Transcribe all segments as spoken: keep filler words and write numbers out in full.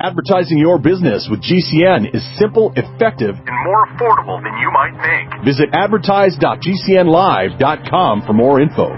Advertising your business with G C N is simple, effective, and more affordable than you might think. Visit advertise dot g c n live dot com for more info.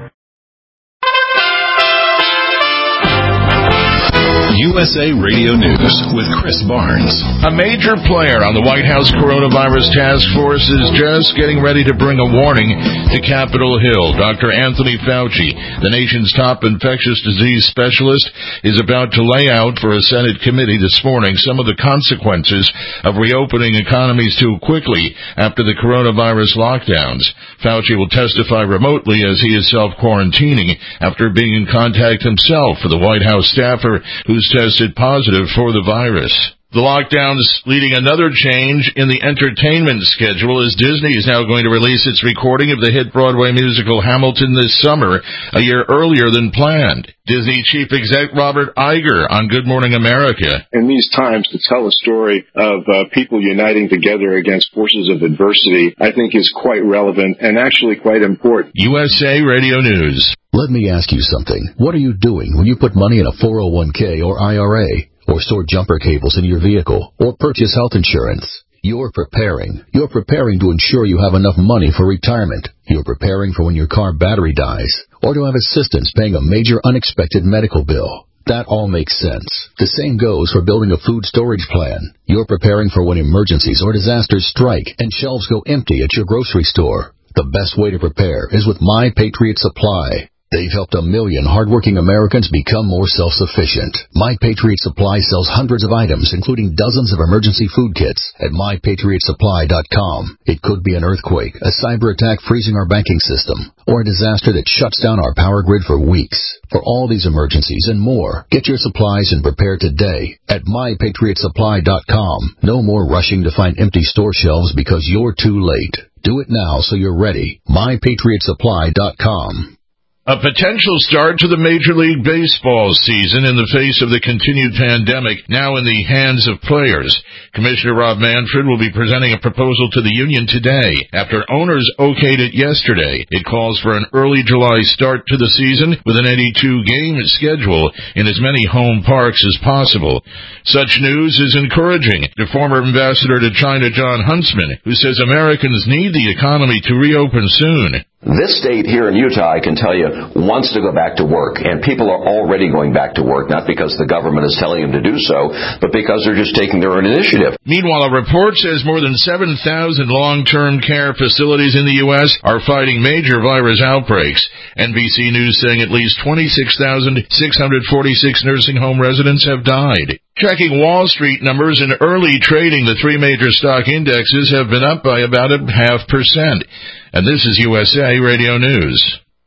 U S A Radio News with Chris Barnes. A major player on the White House coronavirus task force is just getting ready to bring a warning to Capitol Hill. Doctor Anthony Fauci, the nation's top infectious disease specialist, is about to lay out for a Senate committee this morning some of the consequences of reopening economies too quickly after the coronavirus lockdowns. Fauci will testify remotely as he is self-quarantining after being in contact himself with the White House staffer who's tested positive for the virus. The lockdowns leading another change in the entertainment schedule as Disney is now going to release its recording of the hit Broadway musical Hamilton this summer, a year earlier than planned. Disney Chief Exec Robert Iger on Good Morning America. In these times, to tell a story of uh, people uniting together against forces of adversity, I think is quite relevant and actually quite important. U S A Radio News. Let me ask you something. What are you doing when you put money in a four oh one k or I R A, or store jumper cables in your vehicle, or purchase health insurance? You're preparing. You're preparing to ensure you have enough money for retirement. You're preparing for when your car battery dies, or to have assistance paying a major unexpected medical bill. That all makes sense. The same goes for building a food storage plan. You're preparing for when emergencies or disasters strike and shelves go empty at your grocery store. The best way to prepare is with My Patriot Supply. They've helped a million hardworking Americans become more self-sufficient. My Patriot Supply sells hundreds of items, including dozens of emergency food kits at my patriot supply dot com. It could be an earthquake, a cyber attack freezing our banking system, or a disaster that shuts down our power grid for weeks. For all these emergencies and more, get your supplies and prepare today at my patriot supply dot com. No more rushing to find empty store shelves because you're too late. Do it now so you're ready. my patriot supply dot com. A potential start to the Major League Baseball season in the face of the continued pandemic now in the hands of players. Commissioner Rob Manfred will be presenting a proposal to the union today after owners okayed it yesterday. It calls for an early July start to the season with an eighty-two game schedule in as many home parks as possible. Such news is encouraging to former ambassador to China John Huntsman, who says Americans need the economy to reopen soon. This state here in Utah, I can tell you, wants to go back to work, and people are already going back to work, not because the government is telling them to do so, but because they're just taking their own initiative. Meanwhile, a report says more than seven thousand long-term care facilities in the U S are fighting major virus outbreaks. N B C News saying at least twenty-six thousand six hundred forty-six nursing home residents have died. Checking Wall Street numbers in early trading, the three major stock indexes have been up by about a half percent. And this is U S A Radio News.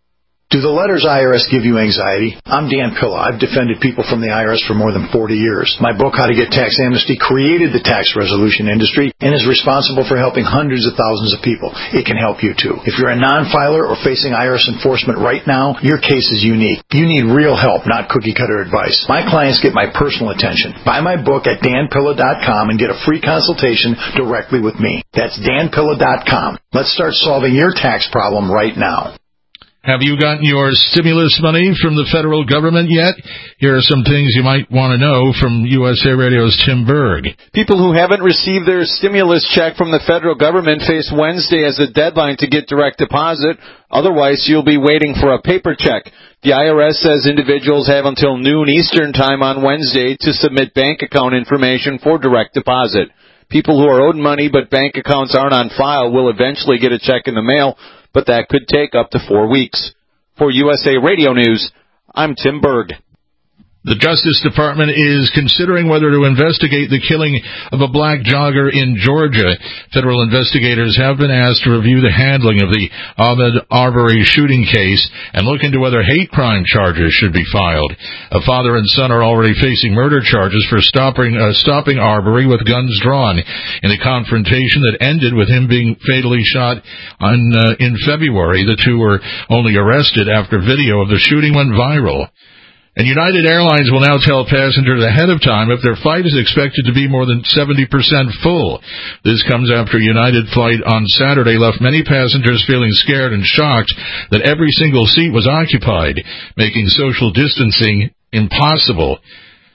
Do the letters I R S give you anxiety? I'm Dan Pilla. I've defended people from the I R S for more than forty years. My book, How to Get Tax Amnesty, created the tax resolution industry and is responsible for helping hundreds of thousands of people. It can help you, too. If you're a non-filer or facing I R S enforcement right now, your case is unique. You need real help, not cookie-cutter advice. My clients get my personal attention. Buy my book at dan pilla dot com and get a free consultation directly with me. That's dan pilla dot com. Let's start solving your tax problem right now. Have you gotten your stimulus money from the federal government yet? Here are some things you might want to know from U S A Radio's Tim Berg. People who haven't received their stimulus check from the federal government face Wednesday as a deadline to get direct deposit. Otherwise, you'll be waiting for a paper check. The I R S says individuals have until noon Eastern time on Wednesday to submit bank account information for direct deposit. People who are owed money but bank accounts aren't on file will eventually get a check in the mail, but that could take up to four weeks. For U S A Radio News, I'm Tim Berg. The Justice Department is considering whether to investigate the killing of a black jogger in Georgia. Federal investigators have been asked to review the handling of the Ahmaud Arbery shooting case and look into whether hate crime charges should be filed. A father and son are already facing murder charges for stopping, uh, stopping Arbery with guns drawn in a confrontation that ended with him being fatally shot on, uh, in February. The two were only arrested after video of the shooting went viral. And United Airlines will now tell passengers ahead of time if their flight is expected to be more than seventy percent full. This comes after United flight on Saturday left many passengers feeling scared and shocked that every single seat was occupied, making social distancing impossible.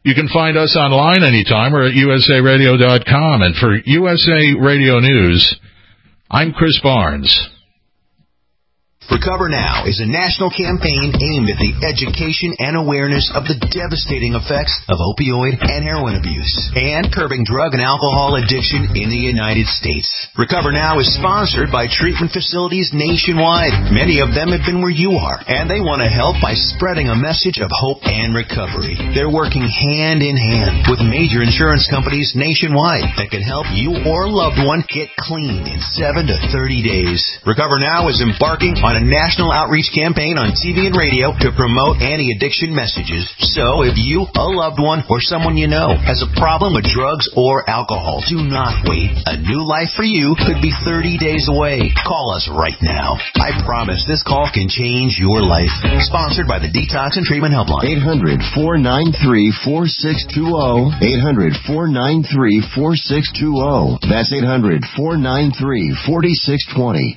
You can find us online anytime. We're at U S A radio dot com. And for U S A Radio News, I'm Chris Barnes. Recover Now is a national campaign aimed at the education and awareness of the devastating effects of opioid and heroin abuse and curbing drug and alcohol addiction in the United States. Recover Now is sponsored by treatment facilities nationwide. Many of them have been where you are, and they want to help by spreading a message of hope and recovery. They're working hand in hand with major insurance companies nationwide that can help you or a loved one get clean in seven to thirty days. Recover Now is embarking on a national outreach campaign on T V and radio to promote anti-addiction messages. So if you, a loved one, or someone you know has a problem with drugs or alcohol, do not wait. A new life for you could be thirty days away. Call us right now. I promise this call can change your life. Sponsored by the Detox and Treatment Helpline. eight hundred, four nine three, four six two zero. eight hundred, four nine three, four six two zero. That's eight hundred, four nine three, four six two zero.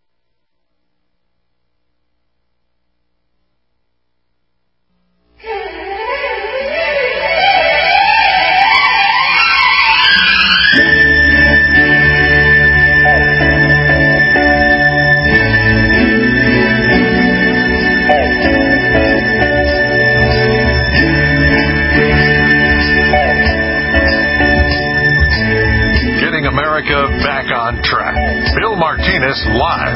Live.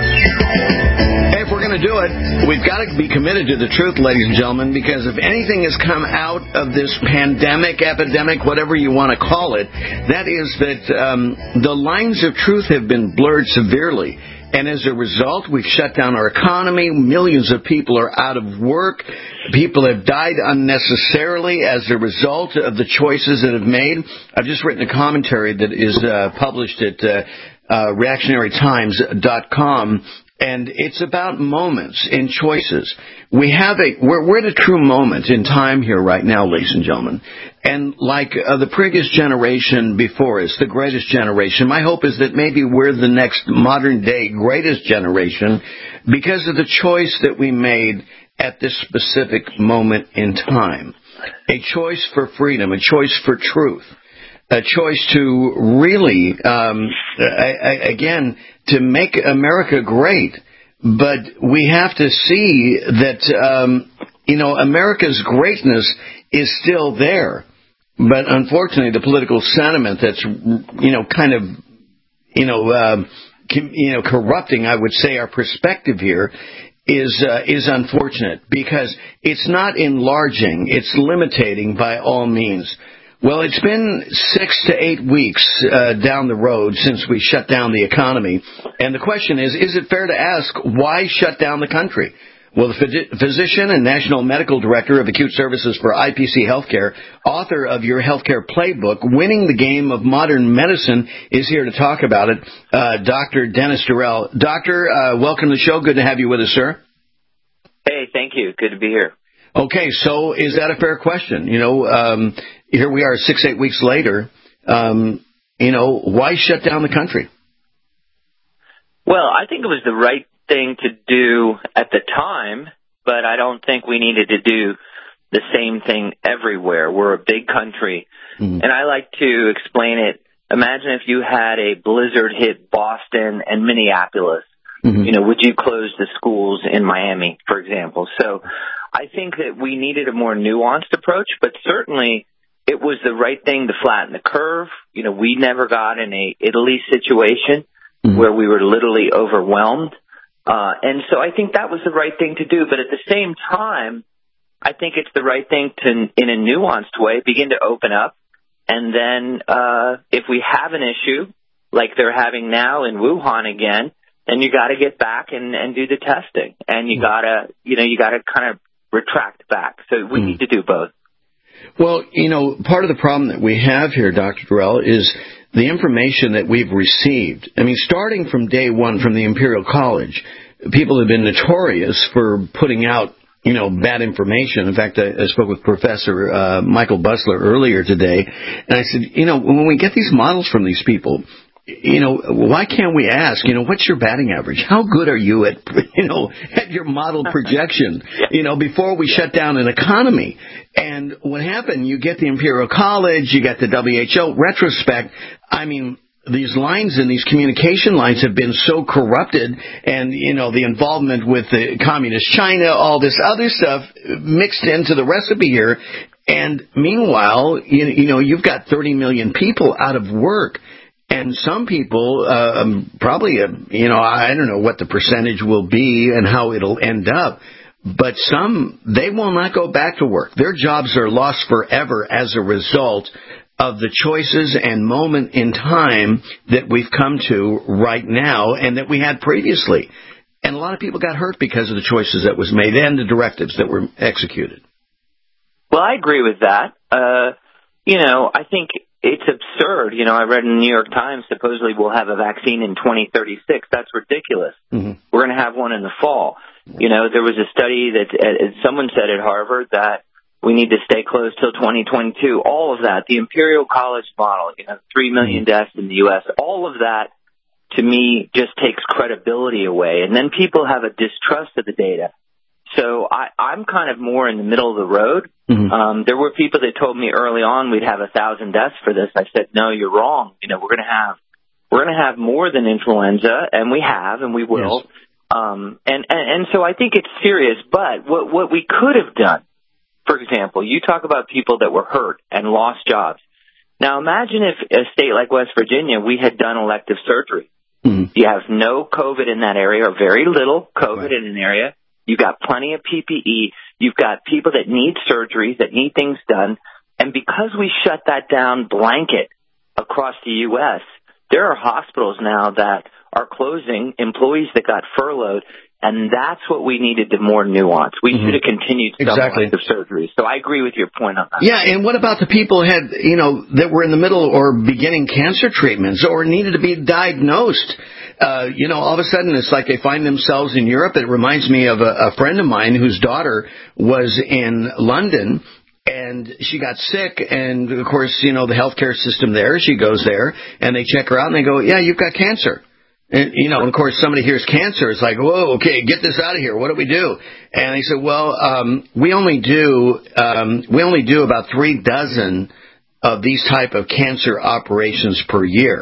Hey, if we're going to do it, we've got to be committed to the truth, ladies and gentlemen, because if anything has come out of this pandemic, epidemic, whatever you want to call it, that is that um, the lines of truth have been blurred severely. And as a result, we've shut down our economy. Millions of people are out of work. People have died unnecessarily as a result of the choices that have made. I've just written a commentary that is uh, published at uh, uh, reactionary times dot com, and it's about moments in choices. We have a we're, we're at a true moment in time here right now, ladies and gentlemen. And like uh, the previous generation before us, the greatest generation, my hope is that maybe we're the next modern-day greatest generation because of the choice that we made at this specific moment in time. A choice for freedom, a choice for truth, a choice to really, um, I, I, again, to make America great. But we have to see that, um, you know, America's greatness is still there. But unfortunately, the political sentiment that's, you know, kind of, you know, uh, you know, corrupting, I would say, our perspective here is uh, is unfortunate because it's not enlarging, it's limiting by all means. Well, it's been six to eight weeks uh, down the road since we shut down the economy, and the question is, is it fair to ask why shut down the country? Well, the physician and national medical director of acute services for I P C Healthcare, author of your healthcare playbook, Winning the Game of Modern Medicine, is here to talk about it. Uh, Doctor Dennis Durrell. Doctor, uh, welcome to the show. Good to have you with us, sir. Hey, thank you. Good to be here. Okay, so is that a fair question? You know, um, here we are six, eight weeks later. Um, you know, why shut down the country? Well, I think it was the right thing to do at the time, but I don't think we needed to do the same thing everywhere. We're a big country, mm-hmm. and I like to explain it. Imagine if you had a blizzard hit Boston and Minneapolis. Mm-hmm. You know, would you close the schools in Miami, for example? So I think that we needed a more nuanced approach, but certainly it was the right thing to flatten the curve. You know, we never got in a Italy situation mm-hmm. where we were literally overwhelmed. Uh, and so I think that was the right thing to do. But at the same time, I think it's the right thing to, in a nuanced way, begin to open up. And then uh, if we have an issue like they're having now in Wuhan again, then you got to get back and, and do the testing. And you got to, you know, you got to kind of retract back. So we mm. need to do both. Well, you know, part of the problem that we have here, Doctor Durrell, is the information that we've received. I mean, starting from day one from the Imperial College, people have been notorious for putting out, you know, bad information. In fact, I, I spoke with Professor uh, Michael Busler earlier today, and I said, you know, when we get these models from these people, you know, why can't we ask, you know, what's your batting average? How good are you at, you know, at your model projection, yeah. you know, before we shut down an economy? And what happened, you get the Imperial College, you got the W H O retrospect. I mean, these lines and these communication lines have been so corrupted, and, you know, the involvement with the communist China, all this other stuff mixed into the recipe here. And meanwhile, you, you know, you've got thirty million people out of work. And some people, uh, um, probably, uh, you know, I don't know what the percentage will be and how it'll end up, but some, they will not go back to work. Their jobs are lost forever as a result of the choices and moment in time that we've come to right now and that we had previously. And a lot of people got hurt because of the choices that was made and the directives that were executed. Well, I agree with that. Uh, you know, I think it's absurd. You know, I read in the New York Times, supposedly we'll have a vaccine in twenty thirty-six. That's ridiculous. Mm-hmm. We're going to have one in the fall. You know, there was a study that uh, someone said at Harvard that we need to stay closed till twenty twenty-two. All of that, the Imperial College model, you know, three million deaths in the U S, all of that, to me, just takes credibility away. And then people have a distrust of the data. So I, I'm kind of more in the middle of the road. Mm-hmm. Um, there were people that told me early on we'd have a thousand deaths for this. I said, no, you're wrong. You know, we're going to have, we're going to have more than influenza, and we have, and we will. Yes. Um, and, and, and so I think it's serious, but what, what we could have done, for example, you talk about people that were hurt and lost jobs. Now imagine if a state like West Virginia, we had done elective surgery. Mm-hmm. You have no COVID in that area, or very little COVID right. in an area. You've got plenty of P P E. You've got people that need surgeries, that need things done. And because we shut that down blanket across the U S, there are hospitals now that are closing, employees that got furloughed, and that's what we needed, the more nuance. We mm-hmm. should have continued some exactly. elective surgeries. So I agree with your point on that. Yeah, and what about the people who had, you know, that were in the middle or beginning cancer treatments or needed to be diagnosed? Uh, you know, all of a sudden it's like they find themselves in Europe. It reminds me of a, a friend of mine whose daughter was in London, and she got sick, and of course, you know, the healthcare system there, she goes there, and they check her out, and they go, yeah, you've got cancer. And, you know, and of course, somebody hears cancer, it's like, whoa, okay, get this out of here. What do we do? And they said, well, um, we only do, um, we only do about three dozen of these type of cancer operations per year.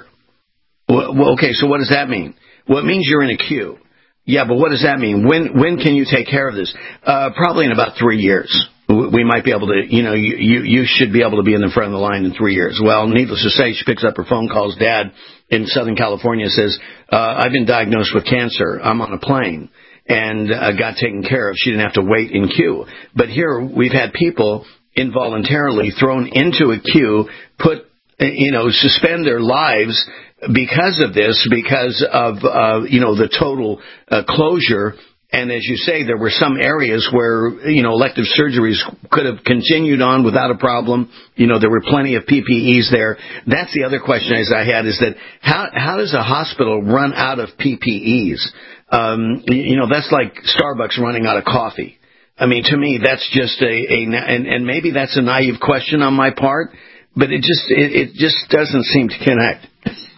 Well, okay, so what does that mean? Well, it means you're in a queue. Yeah, but what does that mean? When when can you take care of this? Uh, probably in about three years. We might be able to, you know, you, you, you should be able to be in the front of the line in three years. Well, needless to say, she picks up her phone, calls Dad in Southern California, says, uh, I've been diagnosed with cancer. I'm on a plane, and uh, got taken care of. She didn't have to wait in queue. But here we've had people involuntarily thrown into a queue, put, you know, suspend their lives because of this, because of, uh, you know, the total uh, closure. And as you say, there were some areas where, you know, elective surgeries could have continued on without a problem. You know, there were plenty of P P Es there. That's the other question as I had, is that how how does a hospital run out of P P Es? Um, you know, that's like Starbucks running out of coffee. I mean, to me, that's just a, a and, and maybe that's a naive question on my part, but it just it, it just doesn't seem to connect.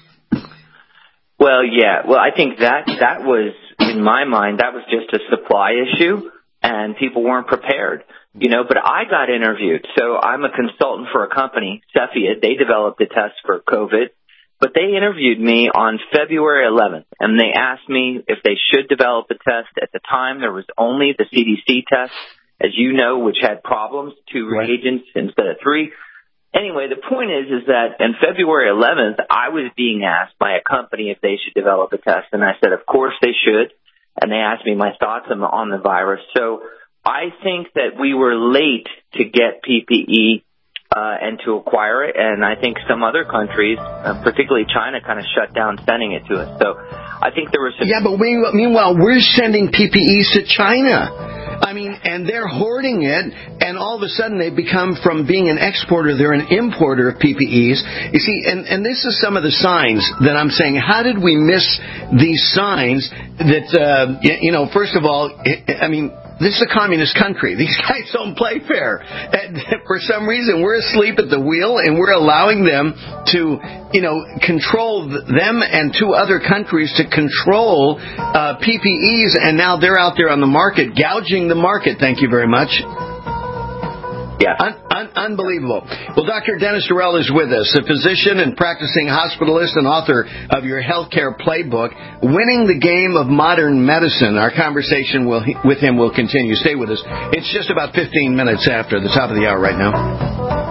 Well, yeah. Well, I think that that was, in my mind, that was just a supply issue, and people weren't prepared, you know. But I got interviewed, so I'm a consultant for a company, Cepheid. They developed a test for COVID, but they interviewed me on February eleventh, and they asked me if they should develop a test. At the time, there was only the C D C test, as you know, which had problems, two right. reagents instead of three. Anyway, the point is, is that on February eleventh, I was being asked by a company if they should develop a test, and I said, of course they should, and they asked me my thoughts on the, on the virus. So I think that we were late to get P P E uh, and to acquire it, and I think some other countries, uh, particularly China, kind of shut down sending it to us. So I think there was some... Yeah, but we, meanwhile, we're sending P P Es to China. I mean, and they're hoarding it, and all of a sudden they become, from being an exporter, they're an importer of P P Es. You see, and, and this is some of the signs that I'm saying, how did we miss these signs that, uh, you know, first of all, I mean, this is a communist country. These guys don't play fair. And for some reason, we're asleep at the wheel, and we're allowing them to, you know, control them and two other countries to control uh, P P Es, and now they're out there on the market, gouging the market. Thank you very much. Yeah. Un- un- unbelievable. Well, Doctor Dennis Durrell is with us, a physician and practicing hospitalist and author of your healthcare playbook, Winning the Game of Modern Medicine. Our conversation will, with him will continue. Stay with us. It's just about fifteen minutes after the top of the hour right now.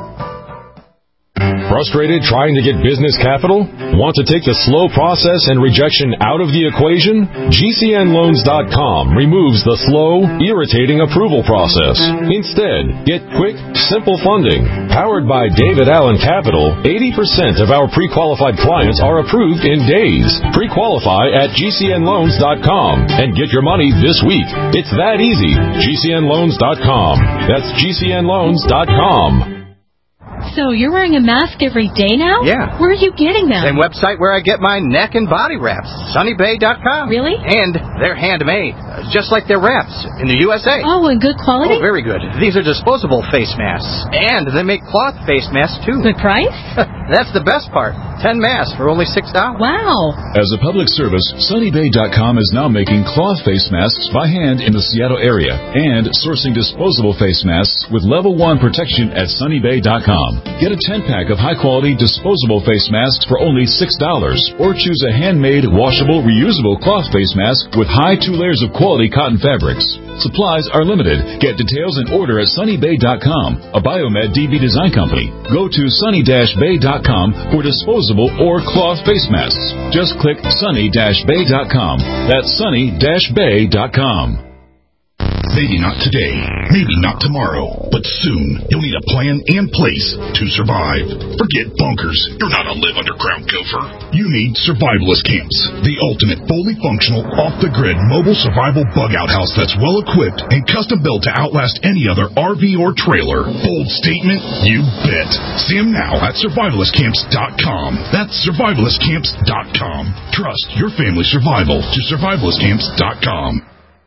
Frustrated trying to get business capital? Want to take the slow process and rejection out of the equation? G C N loans dot com removes the slow, irritating approval process. Instead, get quick, simple funding. Powered by David Allen Capital, eighty percent of our pre-qualified clients are approved in days. Pre-qualify at G C N loans dot com and get your money this week. It's that easy. G C N loans dot com. That's G C N loans dot com. So you're wearing a mask every day now? Yeah. Where are you getting them? Same website where I get my neck and body wraps, Sunny Bay dot com. Really? And they're handmade, just like their wraps in the U S A. Oh, and good quality? Oh, very good. These are disposable face masks. And they make cloth face masks, too. Good price? That's the best part. Ten masks for only six dollars. Wow. As a public service, Sunny Bay dot com is now making cloth face masks by hand in the Seattle area and sourcing disposable face masks with level one protection at Sunny Bay dot com. Get a ten-pack of high-quality disposable face masks for only six dollars, or choose a handmade, washable, reusable cloth face mask with high two layers of quality cotton fabrics. Supplies are limited. Get details and order at Sunny Bay dot com, a Biomed D B design company. Go to Sunny Bay dot com for disposable or cloth face masks. Just click Sunny Bay dot com. That's Sunny Bay dot com. Maybe not today, maybe not tomorrow, but soon you'll need a plan and place to survive. Forget bunkers. You're not a live underground gopher. You need survivalist camps, the ultimate fully functional, off-the-grid mobile survival bug-out house that's well-equipped and custom-built to outlast any other R V or trailer. Bold statement? You bet. See them now at survivalist camps dot com. That's survivalist camps dot com. Trust your family's survival to survivalist camps dot com.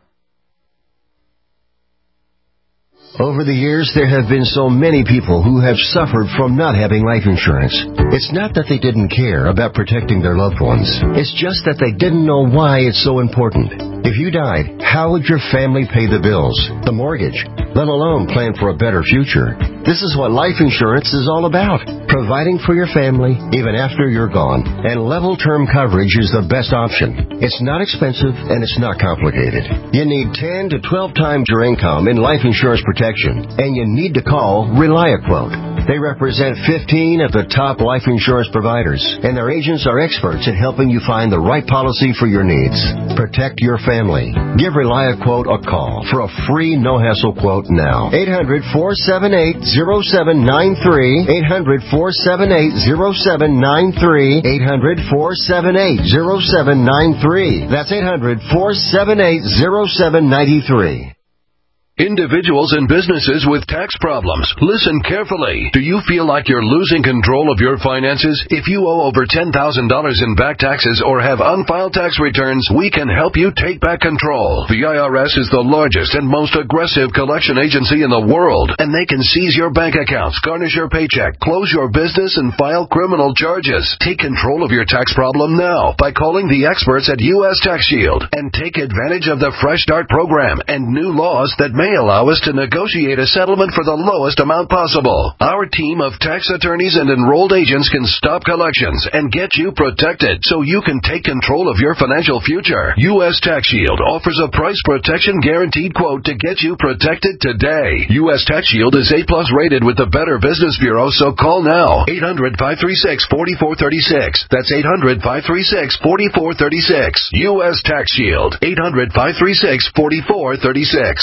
Over the years, there have been so many people who have suffered from not having life insurance. It's not that they didn't care about protecting their loved ones. It's just that they didn't know why it's so important. If you died, how would your family pay the bills, the mortgage, let alone plan for a better future? This is what life insurance is all about. Providing for your family even after you're gone. And level term coverage is the best option. It's not expensive and it's not complicated. You need ten to twelve times your income in life insurance protection. And you need to call ReliaQuote. They represent fifteen of the top life insurance providers. And their agents are experts at helping you find the right policy for your needs. Protect your family. Give ReliaQuote a call for a free no-hassle quote now. eight hundred, four seven eight, zero seven nine three. eight hundred, four seven eight, zero seven nine three. eight hundred, four seven eight, zero seven nine three. That's eight hundred, four seven eight, zero seven nine three. Individuals and businesses with tax problems, listen carefully. Do you feel like you're losing control of your finances? If you owe over ten thousand dollars in back taxes or have unfiled tax returns, we can help you take back control. The I R S is the largest and most aggressive collection agency in the world, and they can seize your bank accounts, garnish your paycheck, close your business, and file criminal charges. Take control of your tax problem now by calling the experts at U S Tax Shield and take advantage of the Fresh Start program and new laws that may allow us to negotiate a settlement for the lowest amount possible. Our team of tax attorneys and enrolled agents can stop collections and get you protected so you can take control of your financial future. U S Tax Shield offers a price protection guaranteed quote to get you protected today. U S Tax Shield is A plus rated with the Better Business Bureau, so call now. eight hundred, five three six, four four three six. That's eight hundred, five three six, four four three six. U S Tax Shield. eight hundred, five three six, four four three six.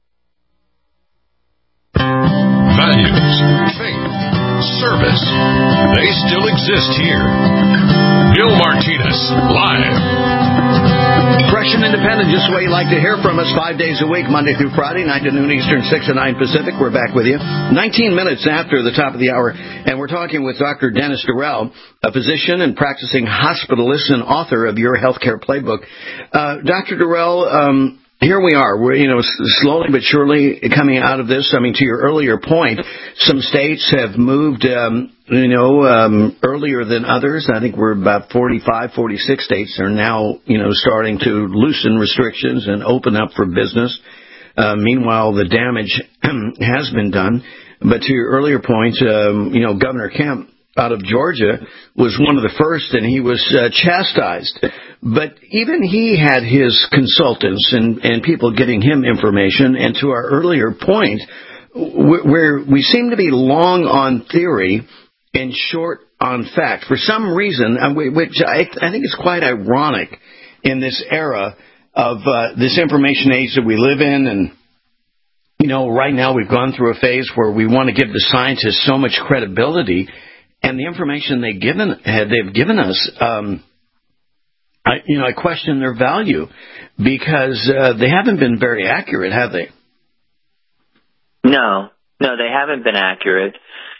Values, faith, service, they still exist here. Bill Martinez, live. Fresh and independent, just the way you like to hear from us, five days a week, Monday through Friday, nine to noon Eastern, six to nine Pacific. We're back with you nineteen minutes after the top of the hour, and we're talking with Doctor Dennis Durrell, a physician and practicing hospitalist and author of Your Healthcare Playbook. Uh, Doctor Durrell, um, here we are. We're, you know, slowly but surely coming out of this. I mean, to your earlier point, some states have moved, um, you know, um, earlier than others. I think we're about forty-five, forty-six states are now, you know, starting to loosen restrictions and open up for business. Uh, meanwhile, the damage has been done. But to your earlier point, um, you know, Governor Kemp out of Georgia was one of the first, and he was uh, chastised. But even he had his consultants and, and people getting him information. And to our earlier point, where we seem to be long on theory and short on fact, for some reason, which I, I think is quite ironic in this era of uh, this information age that we live in. And, you know, right now we've gone through a phase where we want to give the scientists so much credibility, and the information they've given, they've given us, um, I, you know, I question their value because uh, they haven't been very accurate, have they? No, no, they haven't been accurate.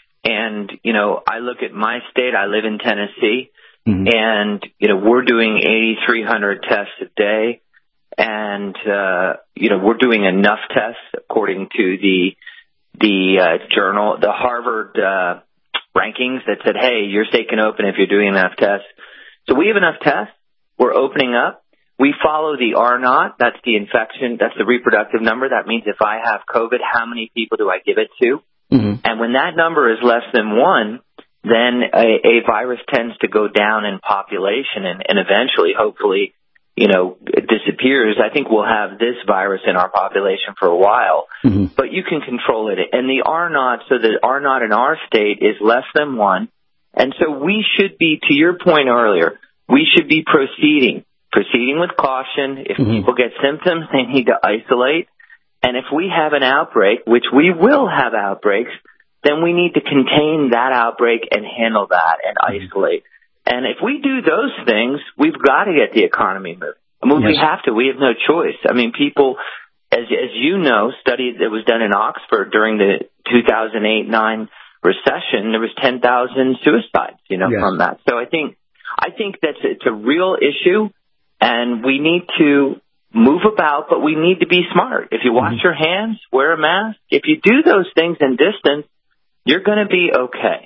And, you know, I look at my state, I live in Tennessee, mm-hmm. and, you know, we're doing eighty-three hundred tests a day. And, uh, you know, we're doing enough tests according to the, the, uh, journal, the Harvard, uh, rankings that said, hey, your state can open if you're doing enough tests. So we have enough tests. We're opening up. We follow the R naught. That's the infection. That's the reproductive number. That means if I have COVID, how many people do I give it to? Mm-hmm. And when that number is less than one, then a, a virus tends to go down in population and, and eventually, hopefully, you know, it disappears. I think we'll have this virus in our population for a while, mm-hmm. but you can control it. And the R naught, so the R naught in our state is less than one. And so we should be, to your point earlier, we should be proceeding, proceeding with caution. If mm-hmm. people get symptoms, they need to isolate. And if we have an outbreak, which we will have outbreaks, then we need to contain that outbreak and handle that and mm-hmm. isolate. And if we do those things, we've got to get the economy moving. I mean, yes. we have to. We have no choice. I mean, people, as as you know, study that was done in Oxford during the two thousand eight nine recession, there was ten thousand suicides, you know, yes. from that. So I think I think that's it's a real issue, and we need to move about, but we need to be smart. If you wash mm-hmm. your hands, wear a mask. If you do those things in distance, you're going to be okay.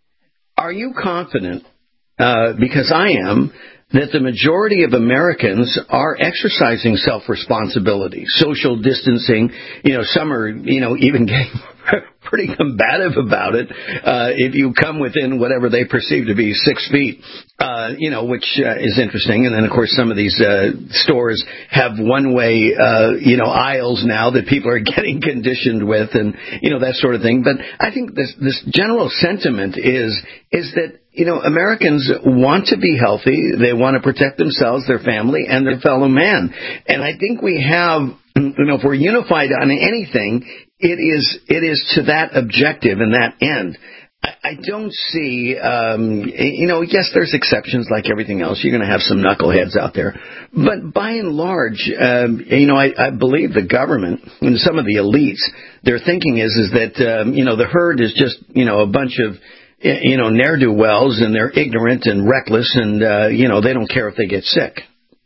Are you confident? Uh, because I am, that the majority of Americans are exercising self-responsibility, social distancing. You know, some are, you know, even getting pretty combative about it. Uh, if you come within whatever they perceive to be six feet, uh, you know, which uh, is interesting. And then, of course, some of these uh, stores have one-way, uh, you know, aisles now that people are getting conditioned with, and you know that sort of thing. But I think this this general sentiment is is that, you know, Americans want to be healthy. They want to protect themselves, their family, and their fellow man. And I think we have, you know, if we're unified on anything, it is it is to that objective and that end. I, I don't see, um, you know, yes, there's exceptions like everything else. You're going to have some knuckleheads out there. But by and large, um, you know, I, I believe the government and some of the elites, their thinking is, is that, um, you know, the herd is just, you know, a bunch of, you know, ne'er-do-wells, and they're ignorant and reckless, and, uh, you know, they don't care if they get sick.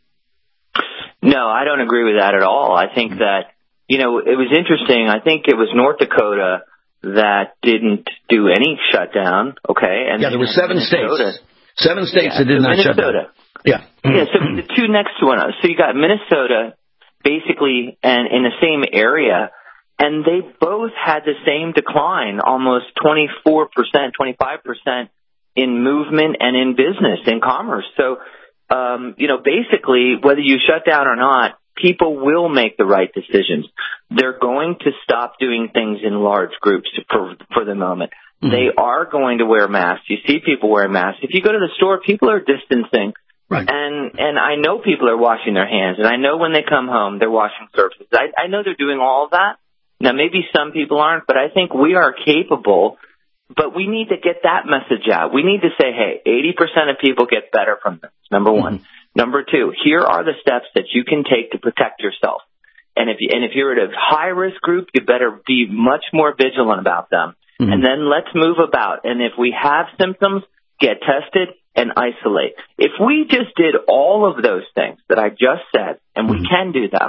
No, I don't agree with that at all. I think that, you know, it was interesting. I think it was North Dakota that didn't do any shutdown, okay? And yeah, there were seven Minnesota. states. Seven states yeah, that did so not Minnesota. shut down. Yeah. Yeah, so the two next to one. So you got Minnesota, basically, and in the same area, and they both had the same decline, almost twenty-four percent, twenty-five percent in movement and in business, in commerce. So, um, you know, basically, whether you shut down or not, people will make the right decisions. They're going to stop doing things in large groups for, for the moment. Mm-hmm. They are going to wear masks. You see people wearing masks. If you go to the store, people are distancing. Right. And and I know people are washing their hands, and I know when they come home, they're washing surfaces. I, I know they're doing all of that. Now, maybe some people aren't, but I think we are capable, but we need to get that message out. We need to say, hey, eighty percent of people get better from this, number one. Mm-hmm. Number two, here are the steps that you can take to protect yourself. And if, you, and if you're at a high-risk group, you better be much more vigilant about them. Mm-hmm. And then let's move about. And if we have symptoms, get tested and isolate. If we just did all of those things that I just said, and we mm-hmm. can do them,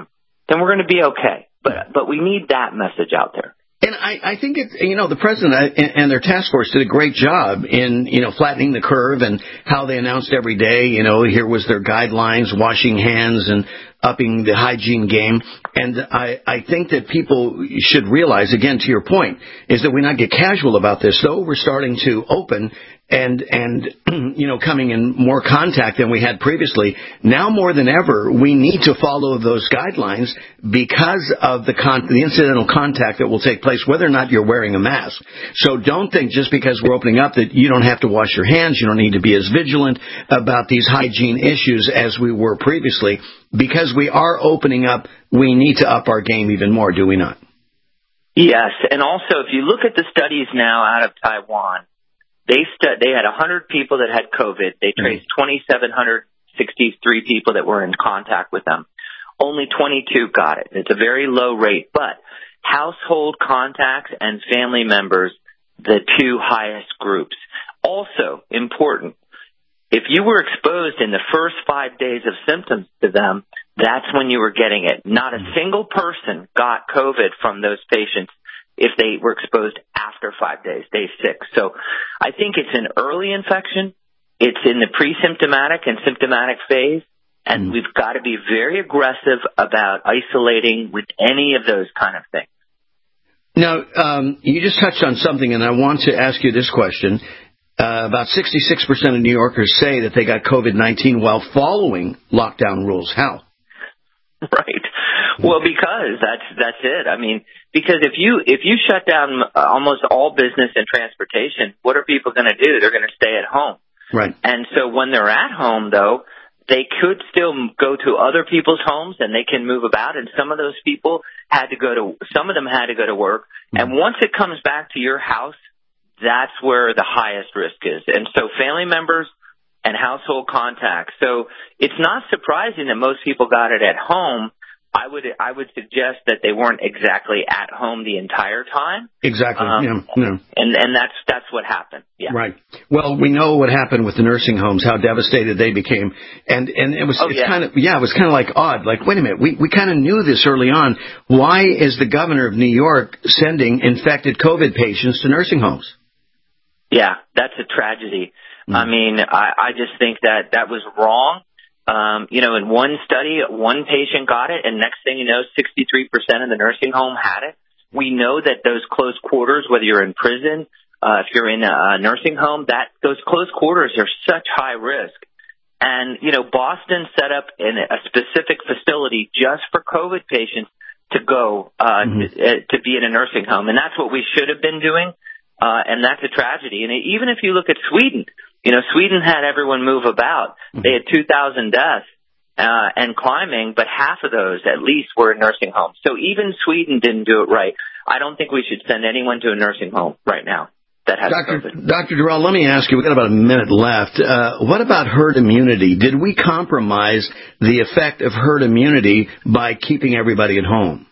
then we're going to be okay. But but we need that message out there. And I, I think, it, you know, the president and their task force did a great job in, you know, flattening the curve and how they announced every day, you know, here was their guidelines, washing hands and upping the hygiene game. And I, I think that people should realize, again, to your point, is that we not get casual about this. Though we're starting to open and, and you know, coming in more contact than we had previously, now more than ever, we need to follow those guidelines because of the, con- the incidental contact that will take place, whether or not you're wearing a mask. So don't think just because we're opening up that you don't have to wash your hands, you don't need to be as vigilant about these hygiene issues as we were previously. Because we are opening up, we need to up our game even more, do we not? Yes, and also if you look at the studies now out of Taiwan, they stu- they had one hundred people that had COVID. They traced two thousand seven hundred sixty-three people that were in contact with them. Only twenty-two got it. It's a very low rate, but household contacts and family members, the two highest groups. Also important, if you were exposed in the first five days of symptoms to them, that's when you were getting it. Not a single person got COVID from those patients if they were exposed after five days, day six. So I think it's an early infection. It's in the pre-symptomatic and symptomatic phase, and we've got to be very aggressive about isolating with any of those kind of things. Now, um, you just touched on something, and I want to ask you this question. Uh, about sixty-six percent of New Yorkers say that they got COVID nineteen while following lockdown rules. How? Right. Well, because that's that's it. I mean, because if you if you shut down almost all business and transportation, what are people going to do? They're going to stay at home. Right. And so when they're at home, though, they could still go to other people's homes and they can move about. And some of those people had to go to some of them had to go to work. Mm-hmm. And once it comes back to your house, that's where the highest risk is. And so family members and household contacts. So it's not surprising that most people got it at home. I would I would suggest that they weren't exactly at home the entire time. Exactly. Um, yeah. yeah. And and that's that's what happened. Yeah. Right. Well, we know what happened with the nursing homes, how devastated they became, and and it was oh, it's yeah. kind of yeah, it was kind of like odd. Like, wait a minute, we we kind of knew this early on. Why is the governor of New York sending infected COVID patients to nursing homes? Yeah, that's a tragedy. Mm-hmm. I mean, I, I just think that that was wrong. Um, you know, in one study, one patient got it, and next thing you know, sixty-three percent of the nursing home had it. We know that those close quarters, whether you're in prison, uh, if you're in a nursing home, that those close quarters are such high risk. And, you know, Boston set up in a specific facility just for COVID patients to go uh, mm-hmm. to, to be in a nursing home, and that's what we should have been doing. Uh, and that's a tragedy. And even if you look at Sweden, you know, Sweden had everyone move about. They had two thousand deaths uh, and climbing, but half of those at least were in nursing homes. So even Sweden didn't do it right. I don't think we should send anyone to a nursing home right now that has Doctor COVID. Doctor Durrell, let me ask you, we've got about a minute left. Uh, what about herd immunity? Did we compromise the effect of herd immunity by keeping everybody at home?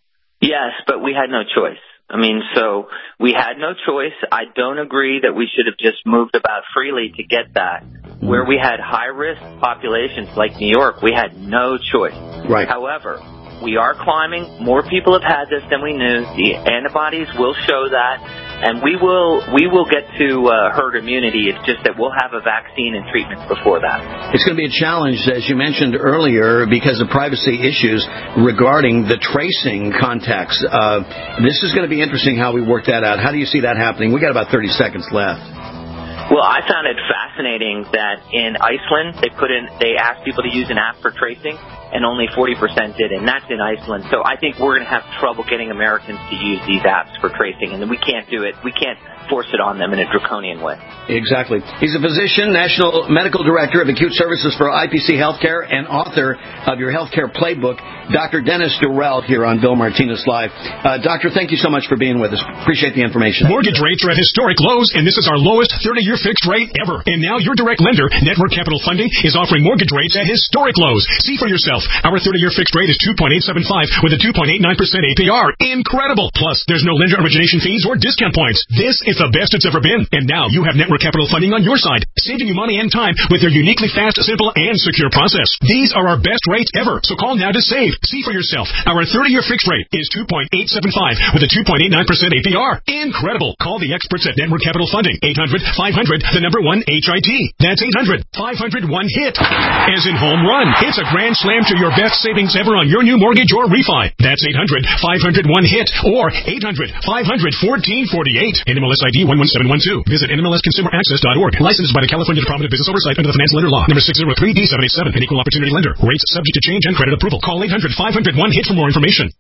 Yes, but we had no choice. I mean, so we had no choice. I don't agree that we should have just moved about freely to get that. Where we had high-risk populations like New York, we had no choice. Right. However, we are climbing. More people have had this than we knew. The antibodies will show that, and we will we will get to uh, herd immunity. It's just that we'll have a vaccine and treatment before that. It's going to be a challenge, as you mentioned earlier, because of privacy issues regarding the tracing contacts. Uh, this is going to be interesting how we work that out. How do you see that happening? We got about thirty seconds left. Well, I found it fascinating that in Iceland they put in they asked people to use an app for tracing, and only forty percent did, and that's in Iceland. So I think we're going to have trouble getting Americans to use these apps for tracing, and we can't do it. We can't force it on them in a draconian way. Exactly. He's a physician, National Medical Director of Acute Services for I P C Healthcare, and author of your Healthcare Playbook, Doctor Dennis Durrell, here on Bill Martinez Live. Uh, doctor, thank you so much for being with us. Appreciate the information. Mortgage rates are at historic lows, and this is our lowest thirty-year fixed rate ever. And now your direct lender, Network Capital Funding, is offering mortgage rates at historic lows. See for yourself yourself. Our thirty-year fixed rate is two point eight seven five with a two point eight nine percent A P R. Incredible! Plus, there's no lender origination fees or discount points. This is the best it's ever been. And now you have Network Capital Funding on your side, saving you money and time with their uniquely fast, simple, and secure process. These are our best rates ever, so call now to save. See for yourself. Our thirty-year fixed rate is two point eight seven five with a two point eight nine percent A P R. Incredible! Call the experts at Network Capital Funding. eight hundred five hundred, the number one H I T. That's eight hundred five hundred one hit. As in home run. It's a grand slam to your best savings ever on your new mortgage or refi. That's eight hundred five hundred one hit or eight hundred five hundred fourteen forty-eight. N M L S I D one one seven one two. Visit N M L S consumer access dot org. Licensed by the California Department of Business Oversight under the Finance Lender Law. Number six oh three D seven eight seven. An equal opportunity lender. Rates subject to change and credit approval. Call eight hundred five hundred one hit for more information.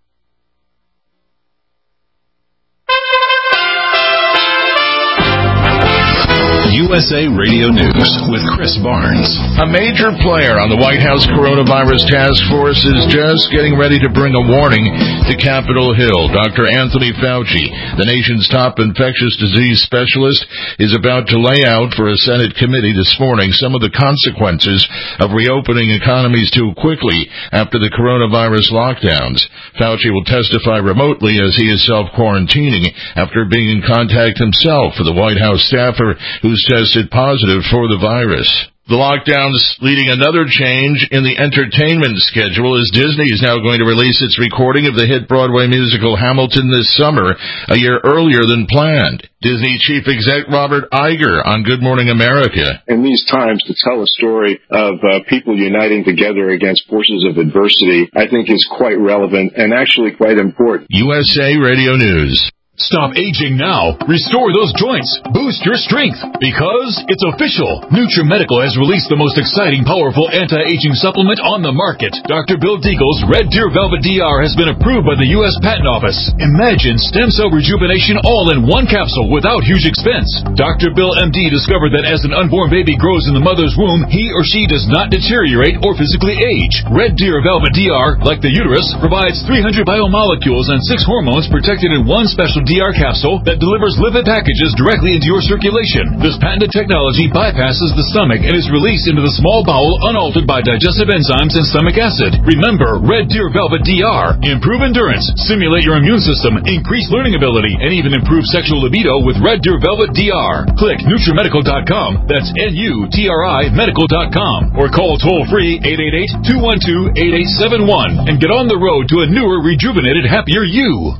U S A Radio News with Chris Barnes. A major player on the White House Coronavirus Task Force is just getting ready to bring a warning to Capitol Hill. Doctor Anthony Fauci, the nation's top infectious disease specialist, is about to lay out for a Senate committee this morning some of the consequences of reopening economies too quickly after the coronavirus lockdowns. Fauci will testify remotely as he is self-quarantining after being in contact himself with the White House staffer who's tested positive for the virus. The lockdowns leading another change in the entertainment schedule as Disney is now going to release its recording of the hit Broadway musical Hamilton this summer, a year earlier than planned. Disney Chief Exec Robert Iger on Good Morning America. In these times, to tell a story of uh, people uniting together against forces of adversity, I think is quite relevant and actually quite important. U S A Radio News. Stop aging now. Restore those joints. Boost your strength. Because it's official. NutriMedical has released the most exciting, powerful anti-aging supplement on the market. Doctor Bill Deagle's Red Deer Velvet D R has been approved by the U S Patent Office. Imagine stem cell rejuvenation all in one capsule without huge expense. Doctor Bill M D discovered that as an unborn baby grows in the mother's womb, he or she does not deteriorate or physically age. Red Deer Velvet D R, like the uterus, provides three hundred biomolecules and six hormones protected in one special D R capsule that delivers lipid packages directly into your circulation. This patented technology bypasses the stomach and is released into the small bowel unaltered by digestive enzymes and stomach acid. Remember, Red Deer Velvet D R. Improve endurance, stimulate your immune system, increase learning ability, and even improve sexual libido with Red Deer Velvet D R. Click NutriMedical dot com. That's N U T R I medical dot com. Or call toll-free eight eight eight, two one two, eight eight seven one and get on the road to a newer, rejuvenated, happier you.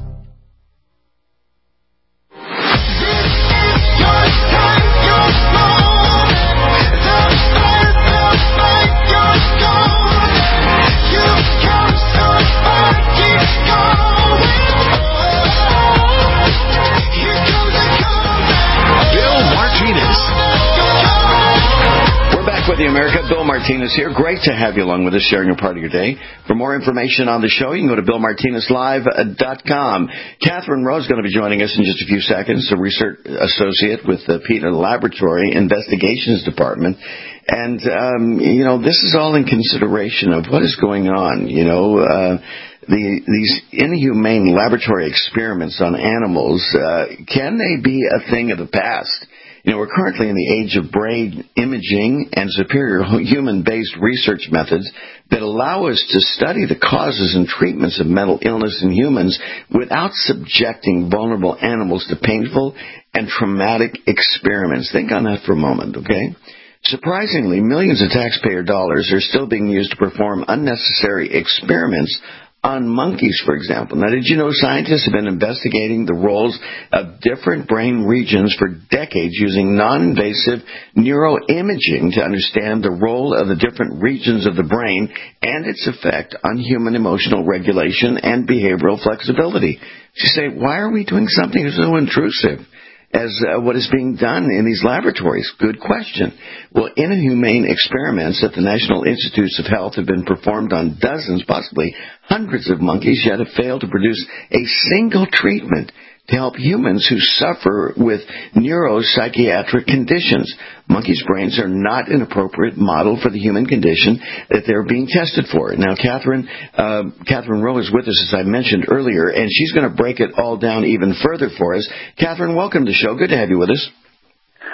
With you, America. Bill Martinez here. Great to have you along with us, sharing a part of your day. For more information on the show, you can go to Bill Martinez Live dot com. Catherine Rowe is going to be joining us in just a few seconds, a research associate with the Peter Laboratory Investigations Department. And, um, you know, this is all in consideration of what is going on, you know, uh, the, these inhumane laboratory experiments on animals, uh, can they be a thing of the past? You know, we're currently in the age of brain imaging and superior human-based research methods that allow us to study the causes and treatments of mental illness in humans without subjecting vulnerable animals to painful and traumatic experiments. Think on that for a moment, okay? Surprisingly, millions of taxpayer dollars are still being used to perform unnecessary experiments on monkeys, for example. Now, did you know scientists have been investigating the roles of different brain regions for decades using non-invasive neuroimaging to understand the role of the different regions of the brain and its effect on human emotional regulation and behavioral flexibility? You say, why are we doing something so intrusive as uh, what is being done in these laboratories? Good question. Well, inhumane experiments at the National Institutes of Health have been performed on dozens, possibly hundreds of monkeys, yet have failed to produce a single treatment to help humans who suffer with neuropsychiatric conditions. Monkeys' brains are not an appropriate model for the human condition that they're being tested for. Now, Catherine, uh, Catherine Rowe is with us, as I mentioned earlier, and she's going to break it all down even further for us. Catherine, welcome to the show. Good to have you with us. Thank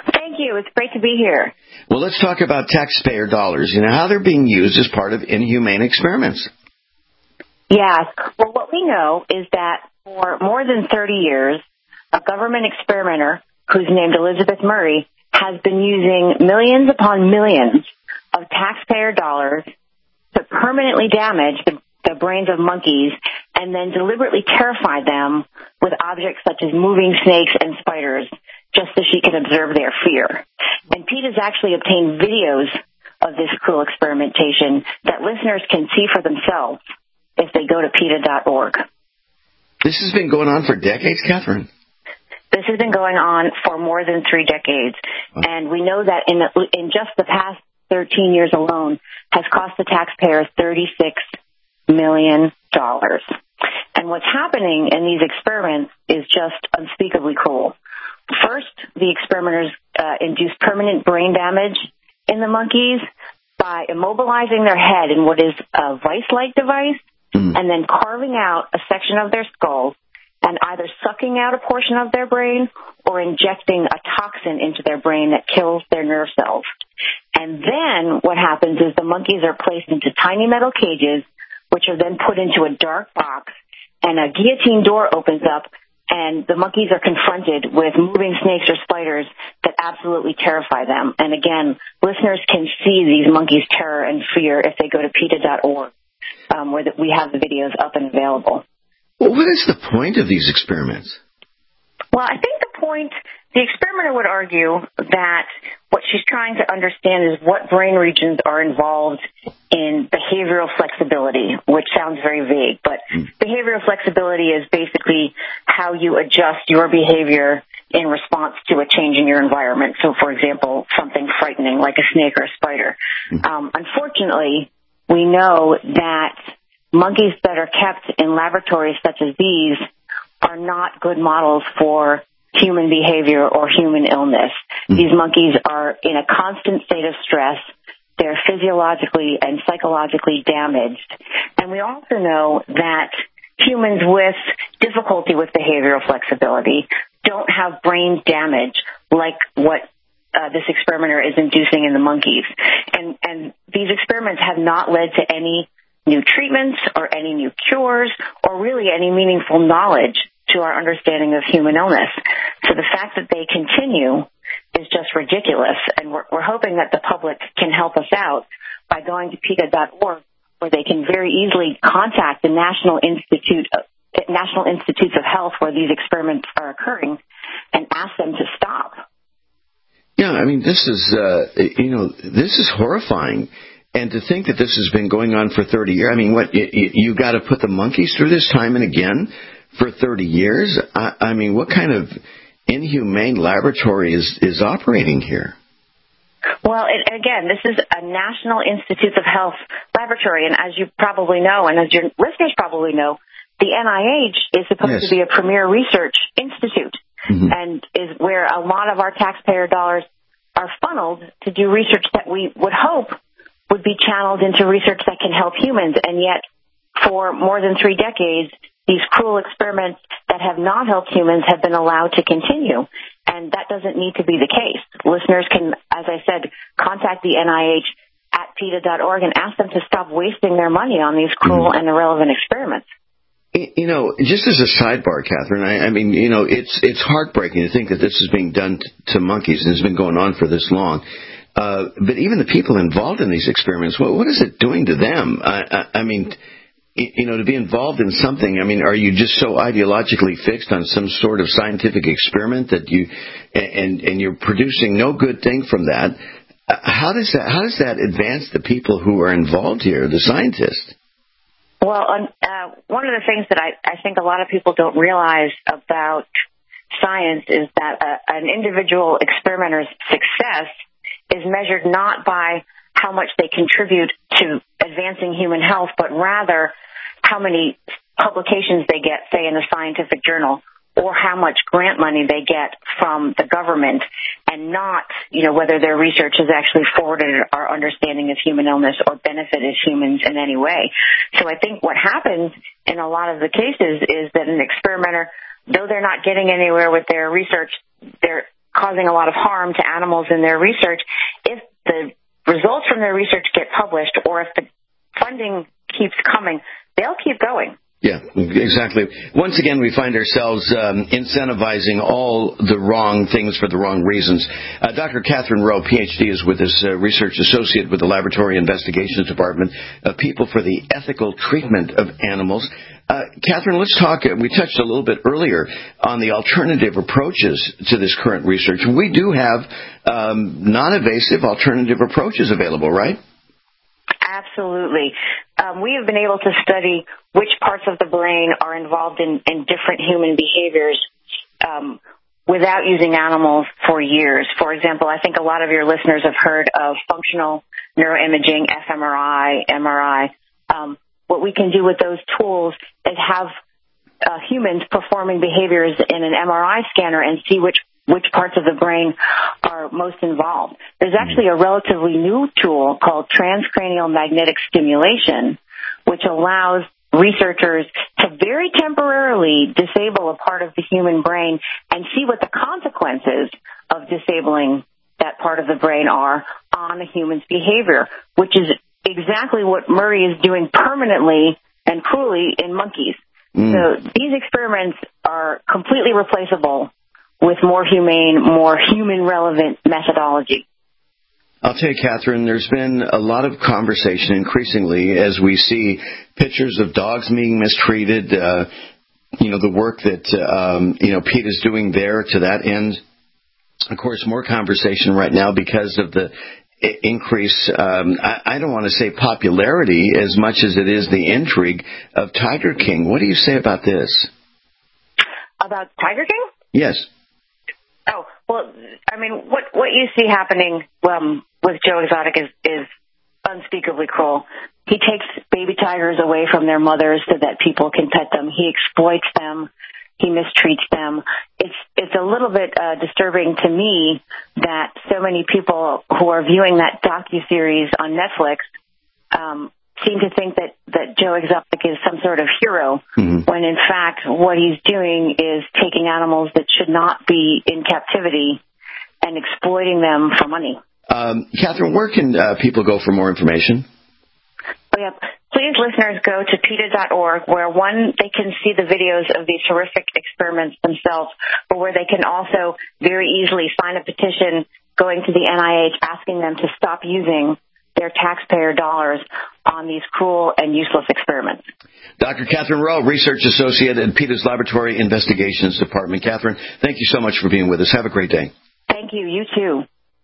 you. It's great to be here. Well, let's talk about taxpayer dollars, you know, how they're being used as part of inhumane experiments. Yes. Well, what we know is that for more than thirty years, a government experimenter who's named Elizabeth Murray has been using millions upon millions of taxpayer dollars to permanently damage the, the brains of monkeys and then deliberately terrify them with objects such as moving snakes and spiders just so she can observe their fear. And Pete has actually obtained videos of this cruel experimentation that listeners can see for themselves if they go to PETA dot org. This has been going on for decades, Catherine? This has been going on for more than three decades. Oh. And we know that in, in just the past thirteen years alone has cost the taxpayers thirty-six million dollars. And what's happening in these experiments is just unspeakably cruel. First, the experimenters uh, induced permanent brain damage in the monkeys by immobilizing their head in what is a vice-like device, and then carving out a section of their skulls and either sucking out a portion of their brain or injecting a toxin into their brain that kills their nerve cells. And then what happens is the monkeys are placed into tiny metal cages, which are then put into a dark box, and a guillotine door opens up, and the monkeys are confronted with moving snakes or spiders that absolutely terrify them. And again, listeners can see these monkeys' terror and fear if they go to PETA dot org. Um, where the, we have the videos up and available. Well, what is the point of these experiments? Well, I think the point, the experimenter would argue that what she's trying to understand is what brain regions are involved in behavioral flexibility, which sounds very vague, but mm. behavioral flexibility is basically how you adjust your behavior in response to a change in your environment. So, for example, something frightening like a snake or a spider. Mm. Um, unfortunately, we know that monkeys that are kept in laboratories such as these are not good models for human behavior or human illness. Mm-hmm. These monkeys are in a constant state of stress. They're physiologically and psychologically damaged. And we also know that humans with difficulty with behavioral flexibility don't have brain damage like what Uh, this experimenter is inducing in the monkeys. And, and these experiments have not led to any new treatments or any new cures or really any meaningful knowledge to our understanding of human illness. So the fact that they continue is just ridiculous. And we're, we're hoping that the public can help us out by going to PETA dot org, where they can very easily contact the National Institute of, National Institutes of Health where these experiments are occurring and ask them to stop. Yeah, I mean, this is, uh, you know, this is horrifying. And to think that this has been going on for thirty years, I mean, what, you, you got to put the monkeys through this time and again for thirty years? I, I mean, what kind of inhumane laboratory is, is operating here? Well, it, again, this is a National Institutes of Health laboratory. And as you probably know, and as your listeners probably know, the N I H is supposed yes. to be a premier research institute. Mm-hmm. And is where a lot of our taxpayer dollars are funneled to do research that we would hope would be channeled into research that can help humans. And yet, for more than three decades, these cruel experiments that have not helped humans have been allowed to continue. And that doesn't need to be the case. Listeners can, as I said, contact the N I H at PETA dot org and ask them to stop wasting their money on these cruel mm-hmm. and irrelevant experiments. You know, just as a sidebar, Catherine, I, I mean, you know, it's it's heartbreaking to think that this is being done to, to monkeys and has been going on for this long. Uh, but even the people involved in these experiments, what, what is it doing to them? I, I, I mean, you know, to be involved in something, I mean, are you just so ideologically fixed on some sort of scientific experiment that you, and, and you're producing no good thing from that? How does that, how does that advance the people who are involved here, the scientists? Well, uh, one of the things that I, I think a lot of people don't realize about science is that a, an individual experimenter's success is measured not by how much they contribute to advancing human health, but rather how many publications they get, say, in a scientific journal, or how much grant money they get from the government, and not, you know, whether their research has actually forwarded our understanding of human illness or benefited humans in any way. So I think what happens in a lot of the cases is that an experimenter, though they're not getting anywhere with their research, they're causing a lot of harm to animals in their research, if the results from their research get published or if the funding keeps coming, they'll keep going. Yeah, exactly. Once again, we find ourselves um, incentivizing all the wrong things for the wrong reasons. Uh, Doctor Catherine Rowe, P H D, is with us, uh, research associate with the Laboratory Investigations Department of People for the Ethical Treatment of Animals. Uh, Catherine, let's talk. Uh, we touched a little bit earlier on the alternative approaches to this current research. We do have um, non-invasive alternative approaches available, right? Absolutely. Um, we have been able to study which parts of the brain are involved in, in different human behaviors um, without using animals for years. For example, I think a lot of your listeners have heard of functional neuroimaging, fMRI, M R I. Um, what we can do with those tools is have uh, humans performing behaviors in an M R I scanner and see which which parts of the brain are most involved. There's actually a relatively new tool called transcranial magnetic stimulation, which allows researchers to very temporarily disable a part of the human brain and see what the consequences of disabling that part of the brain are on a human's behavior, which is exactly what Murray is doing permanently and cruelly in monkeys. Mm. So these experiments are completely replaceable with more humane, more human-relevant methodology. I'll tell you, Catherine, there's been a lot of conversation increasingly as we see pictures of dogs being mistreated, uh, you know, the work that, um, you know, Pete is doing there to that end. Of course, more conversation right now because of the increase, um, I, I don't want to say popularity as much as it is the intrigue of Tiger King. What do you say about this? About Tiger King? Yes. Oh, well, I mean, what what you see happening um, with Joe Exotic is, is unspeakably cruel. He takes baby tigers away from their mothers so that people can pet them. He exploits them. He mistreats them. It's it's a little bit uh, disturbing to me that so many people who are viewing that docuseries on Netflix um, seem to think that, that Joe Exotic is some sort of hero, mm-hmm. when in fact what he's doing is taking animals that should not be in captivity and exploiting them for money. Um, Catherine, where can uh, people go for more information? Oh, yeah. Please, listeners, go to PETA dot org, where, one, they can see the videos of these horrific experiments themselves, but where they can also very easily sign a petition going to the N I H asking them to stop using their taxpayer dollars on these cruel and useless experiments. Doctor Catherine Rowe, Research Associate at PETA's Laboratory Investigations Department. Catherine, thank you so much for being with us. Have a great day. Thank you. You too.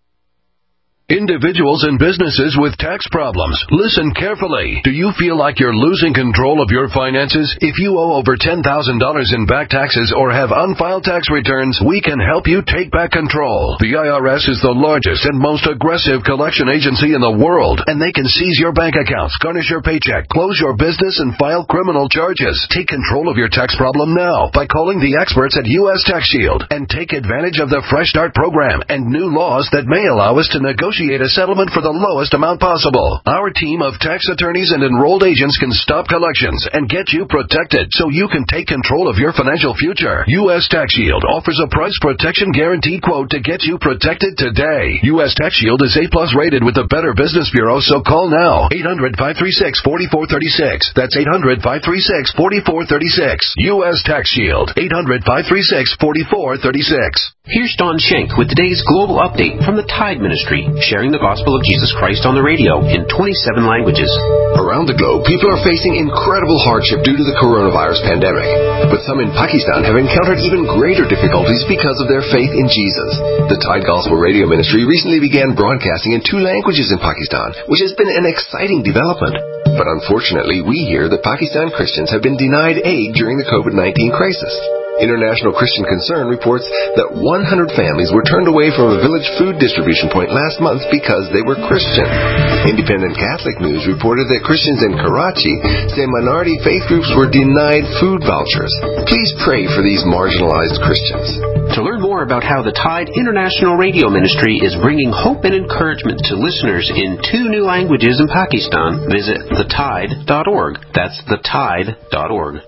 Individuals and businesses with tax problems, listen carefully. Do you feel like you're losing control of your finances? If you owe over ten thousand dollars in back taxes or have unfiled tax returns, we can help you take back control. The I R S is the largest and most aggressive collection agency in the world, and they can seize your bank accounts, garnish your paycheck, close your business, and file criminal charges. Take control of your tax problem now by calling the experts at U S Tax Shield and take advantage of the Fresh Start program and new laws that may allow us to negotiate a settlement for the lowest amount possible. Our team of tax attorneys and enrolled agents can stop collections and get you protected so you can take control of your financial future. U S Tax Shield offers a price protection guaranteed quote to get you protected today. U S Tax Shield is A plus rated with the Better Business Bureau, so call now. eight hundred, five three six, four four three six. That's eight hundred, five three six, four four three six. U S Tax Shield. eight hundred, five three six, four four three six. Here's Don Schenk with today's global update from the Tide Ministry, sharing the gospel of Jesus Christ on the radio in twenty-seven languages. Around the globe, people are facing incredible hardship due to the coronavirus pandemic. But some in Pakistan have encountered even greater difficulties because of their faith in Jesus. The Tide Gospel Radio Ministry recently began broadcasting in two languages in Pakistan, which has been an exciting development. But unfortunately, we hear that Pakistan Christians have been denied aid during the COVID nineteen crisis. International Christian Concern reports that one hundred families were turned away from a village food distribution point last month because they were Christian. Independent Catholic News reported that Christians in Karachi say minority faith groups were denied food vouchers. Please pray for these marginalized Christians. To learn more about how the Tide International Radio Ministry is bringing hope and encouragement to listeners in two new languages in Pakistan, visit the tide dot org. That's the tide dot org.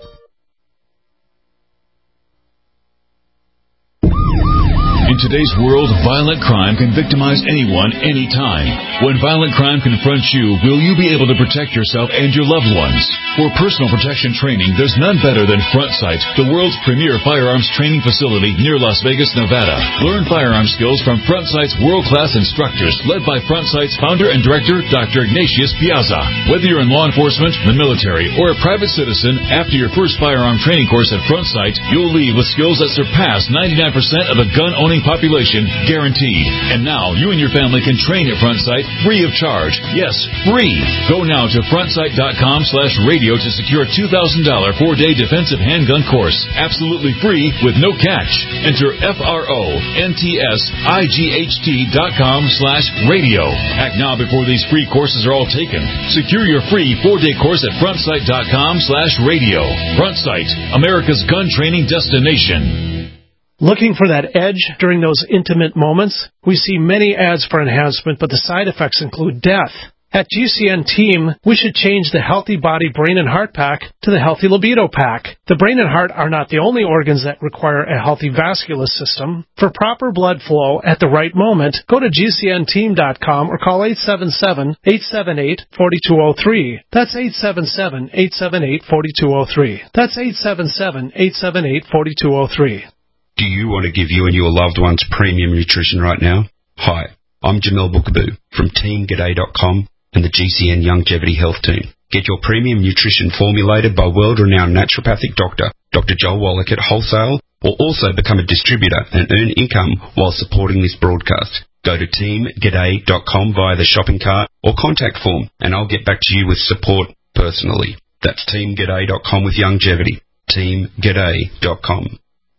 In today's world, violent crime can victimize anyone, anytime. When violent crime confronts you, will you be able to protect yourself and your loved ones? For personal protection training, there's none better than Front Sight, the world's premier firearms training facility near Las Vegas, Nevada. Learn firearm skills from Front Sight's world-class instructors, led by Front Sight's founder and director, Doctor Ignatius Piazza. Whether you're in law enforcement, the military, or a private citizen, after your first firearm training course at Front Sight, you'll leave with skills that surpass ninety-nine percent of the gun-owning population, guaranteed. And now, you and your family can train at Front Sight free of charge. Yes, free. Go now to frontsight.com slash radio to secure a two thousand dollars four-day defensive handgun course. Absolutely free with no catch. Enter F-R-O-N-T-S-I-G-H-T dot com slash radio. Act now before these free courses are all taken. Secure your free four-day course at frontsight.com slash radio. Front Sight, America's gun training destination. Looking for that edge during those intimate moments? We see many ads for enhancement, but the side effects include death. At G C N Team, we should change the Healthy Body Brain and Heart Pack to the Healthy Libido Pack. The brain and heart are not the only organs that require a healthy vascular system. For proper blood flow at the right moment, go to G C N team dot com or call eight seven seven, eight seven eight, four two zero three. That's eight seven seven, eight seven eight, four two zero three. That's eight seven seven, eight seven eight, four two zero three. Do you want to give you and your loved ones premium nutrition right now? Hi, I'm Jamel Bookaboo from team g'day dot com and the G C N Longevity Health Team. Get your premium nutrition formulated by world-renowned naturopathic doctor, Doctor Joel Wallach at Wholesale, or also become a distributor and earn income while supporting this broadcast. Go to team g'day dot com via the shopping cart or contact form, and I'll get back to you with support personally. That's team g'day dot com with longevity. team g'day dot com.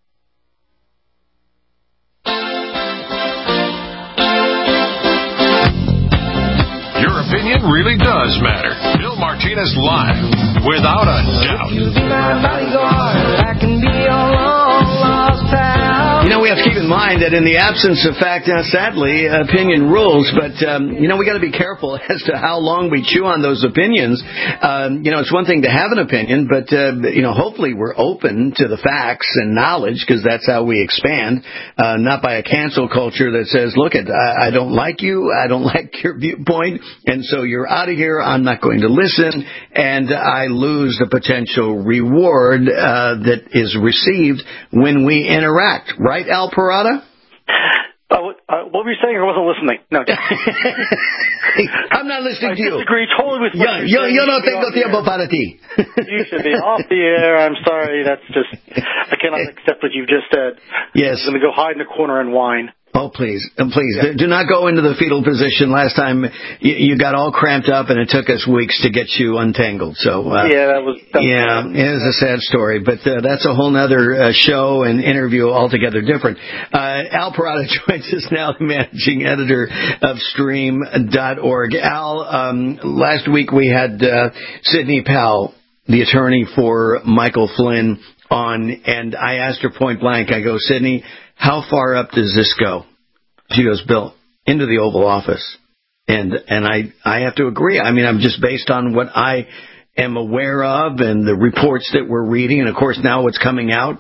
Your opinion really does matter. Bill Martinez live, without a doubt. You know, we have to keep in mind that in the absence of fact, uh, sadly, opinion rules. But, um, you know, we got to be careful as to how long we chew on those opinions. Um, you know, it's one thing to have an opinion, but, uh, you know, hopefully we're open to the facts and knowledge, because that's how we expand, uh, not by a cancel culture that says, look, it, I, I don't like you, I don't like your viewpoint, and so you're out of here, I'm not going to listen, and I lose the potential reward uh, that is received when we interact. Right, Al Parada? Uh, uh, what were you saying? I wasn't listening. No. I'm not listening I to you. I disagree totally with what yo, you're yo, saying. yo You no should be tengo off the tiempo air. para ti. You should be off the air. I'm sorry. That's just, I cannot accept what you've just said. Yes. I'm going to go hide in the corner and whine. Oh, please. And please, yeah. do not go into the fetal position. Last time you, you got all cramped up, and it took us weeks to get you untangled. So uh, Yeah, that was... That yeah, was it is a sad story, but uh, that's a whole other uh, show and interview altogether different. Uh, Al Parada joins us now, the managing editor of stream dot org. Al, um, last week we had uh, Sidney Powell, the attorney for Michael Flynn, on, and I asked her point blank, I go, Sidney, how far up does this go? She goes, Bill, into the Oval Office. And and I, I have to agree. I mean, I'm just based on what I am aware of and the reports that we're reading, and, of course, now what's coming out.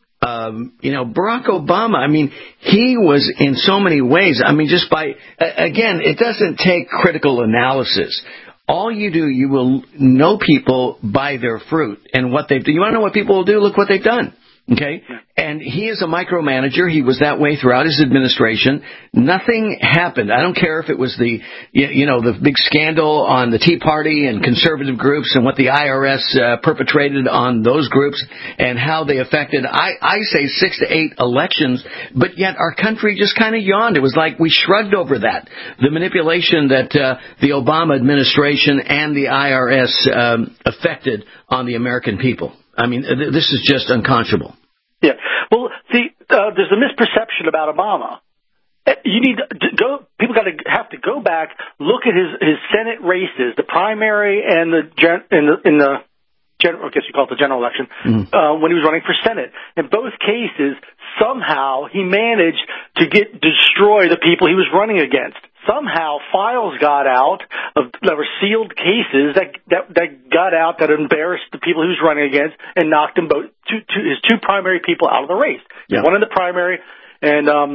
Um, you know, Barack Obama, I mean, he was in so many ways, I mean, just by, again, it doesn't take critical analysis. All you do, you will know people by their fruit and what they've done. You want to know what people will do? Look what they've done. Okay? And he is a micromanager. He was that way throughout his administration. Nothing happened. I don't care if it was the, you know, the big scandal on the Tea Party and conservative groups and what the I R S uh, perpetrated on those groups and how they affected, I, I say, six to eight elections, but yet our country just kind of yawned. It was like we shrugged over that. The manipulation that uh, the Obama administration and the I R S um, affected on the American people. I mean, this is just unconscionable. Yeah. Well, see, uh, there's a misperception about Obama. You need to go. People got to have to go back, look at his his Senate races, the primary and the gen, in the in the general. I guess you call it the general election mm. uh, when he was running for Senate. In both cases, somehow he managed to get destroy the people he was running against. Somehow files got out of there were sealed cases that that that got out that embarrassed the people he was running against and knocked him both two, two his two primary people out of the race. Yeah. One in the primary and um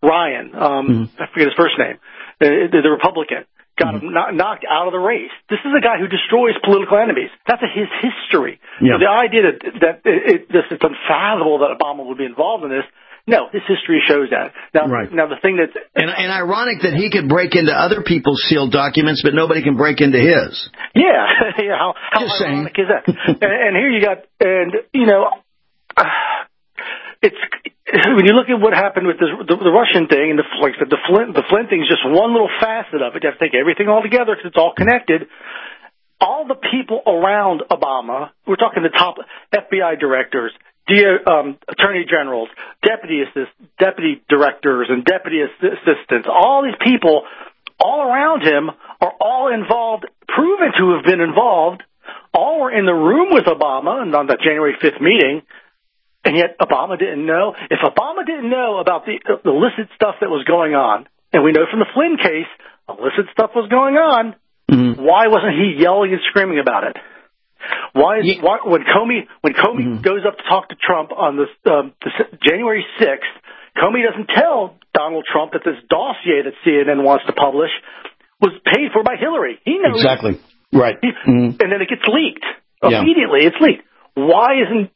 Ryan, um, mm-hmm. I forget his first name, the, the Republican, got mm-hmm. him knock, knocked out of the race. This is a guy who destroys political enemies. That's a, his history. Yeah. So the idea that, that it, it, this, it's unfathomable that Obama would be involved in this, no, his history shows that. Now, right. now the thing that... And, and ironic that he could break into other people's sealed documents, but nobody can break into his. Yeah. yeah how how Just ironic saying. is that? and, and here you got... And, you know, uh, it's... When you look at what happened with this, the, the Russian thing, and the, like I said, the Flint, the Flint thing is just one little facet of it. You have to take everything all together because it's all connected. All the people around Obama, we're talking the top F B I directors, Um, attorney generals, deputy assist, deputy directors, and deputy assistants, all these people all around him are all involved, proven to have been involved, all were in the room with Obama and on that January fifth meeting, and yet Obama didn't know. If Obama didn't know about the, the illicit stuff that was going on, and we know from the Flynn case, illicit stuff was going on, mm-hmm. why wasn't he yelling and screaming about it? Why, is, why when Comey when Comey mm-hmm. goes up to talk to Trump on this, um, this January sixth, Comey doesn't tell Donald Trump that this dossier that C N N wants to publish was paid for by Hillary. He knows exactly right, he, mm-hmm. and then it gets leaked yeah. immediately. It's leaked. Why isn't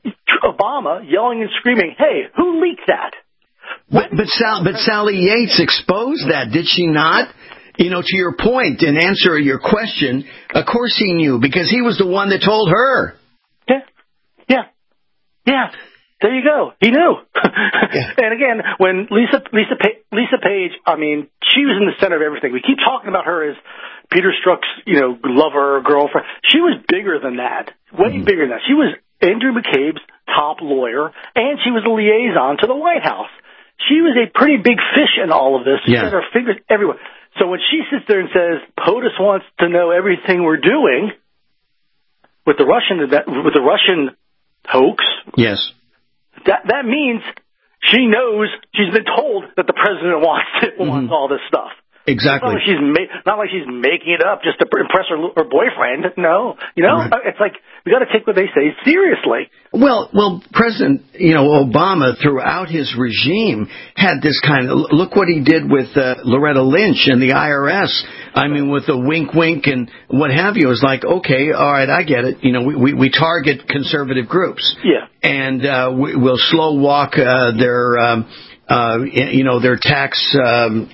Obama yelling and screaming, "Hey, who leaked that?" But but, Sal, but Sally Yates exposed that, did she not? You know, to your point and answer your question, of course he knew because he was the one that told her. Yeah, yeah, yeah. There you go. He knew. yeah. And again, when Lisa Lisa pa- Lisa Page, I mean, she was in the center of everything. We keep talking about her as Peter Strzok's, you know, lover, girlfriend. She was bigger than that. Way mm-hmm. bigger than that. She was Andrew McCabe's top lawyer, and she was a liaison to the White House. She was a pretty big fish in all of this. She yeah. had her fingers everywhere. So when she sits there and says, POTUS wants to know everything we're doing with the Russian with the Russian hoax, yes, that that means she knows she's been told that the president wants it, mm-hmm. wants all this stuff. Exactly. It's not like she's ma- not like she's making it up just to impress her, her boyfriend. No, you know, right. It's like we got to take what they say seriously. Well, well, President, you know, Obama throughout his regime had this kind of look what he did with uh, Loretta Lynch and the I R S. I mean, with the wink, wink, and what have you. It's like, okay, all right, I get it. You know, we we, we target conservative groups. Yeah. And uh, we, we'll slow walk uh, their, um, uh, you know, their tax. Um,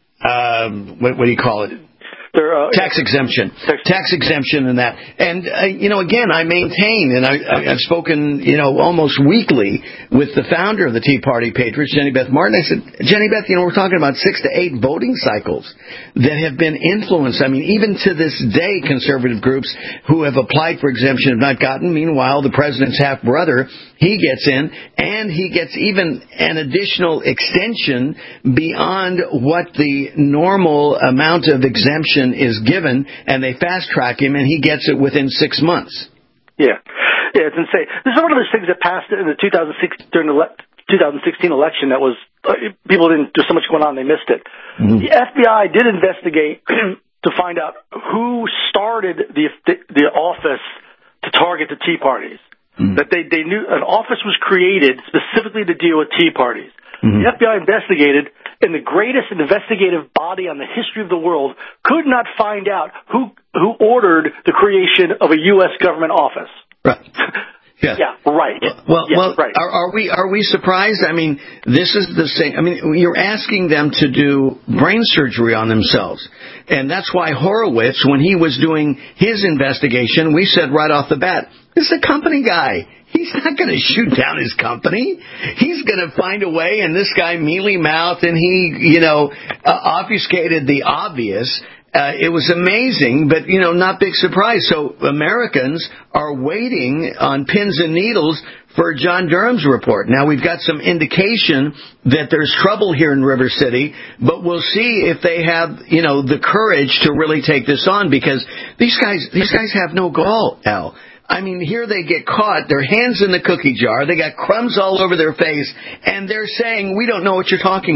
Um, what, what do you call it? Uh, tax exemption, tax, tax exemption, and that. And uh, you know, again, I maintain, and I, I, I've spoken, you know, almost weekly with the founder of the Tea Party Patriots, Jenny Beth Martin. I said, Jenny Beth, you know, we're talking about six to eight voting cycles that have been influenced. I mean, even to this day, conservative groups who have applied for exemption have not gotten. Meanwhile, the president's half brother, he gets in, and he gets even an additional extension beyond what the normal amount of exemption is given, and they fast track him, and he gets it within six months. Yeah, yeah, it's insane. This is one of those things that passed in the two thousand six during the twenty sixteen election. That was uh, people didn't. There's so much going on, they missed it. Mm-hmm. The F B I did investigate to find out who started the the office to target the Tea Parties. Mm-hmm. That they they knew an office was created specifically to deal with Tea Parties. Mm-hmm. The F B I investigated, and the greatest investigative body on the history of the world could not find out who who ordered the creation of a U S government office. Right. Yeah. Yeah. Right. Well, yeah, well, right. Are, are we are we surprised? I mean, this is the same. I mean, you're asking them to do brain surgery on themselves, and that's why Horowitz, when he was doing his investigation, we said right off the bat, this is a company guy. He's not going to shoot down his company. He's going to find a way, and this guy mealy-mouthed, and he, you know, uh, obfuscated the obvious. Uh, it was amazing, but, you know, not big surprise. So Americans are waiting on pins and needles for John Durham's report. Now, we've got some indication that there's trouble here in River City, but we'll see if they have, you know, the courage to really take this on, because these guys, these guys have no gall, Al. I mean, here they get caught, their hands in the cookie jar, they got crumbs all over their face, and they're saying, we don't know what you're talking about.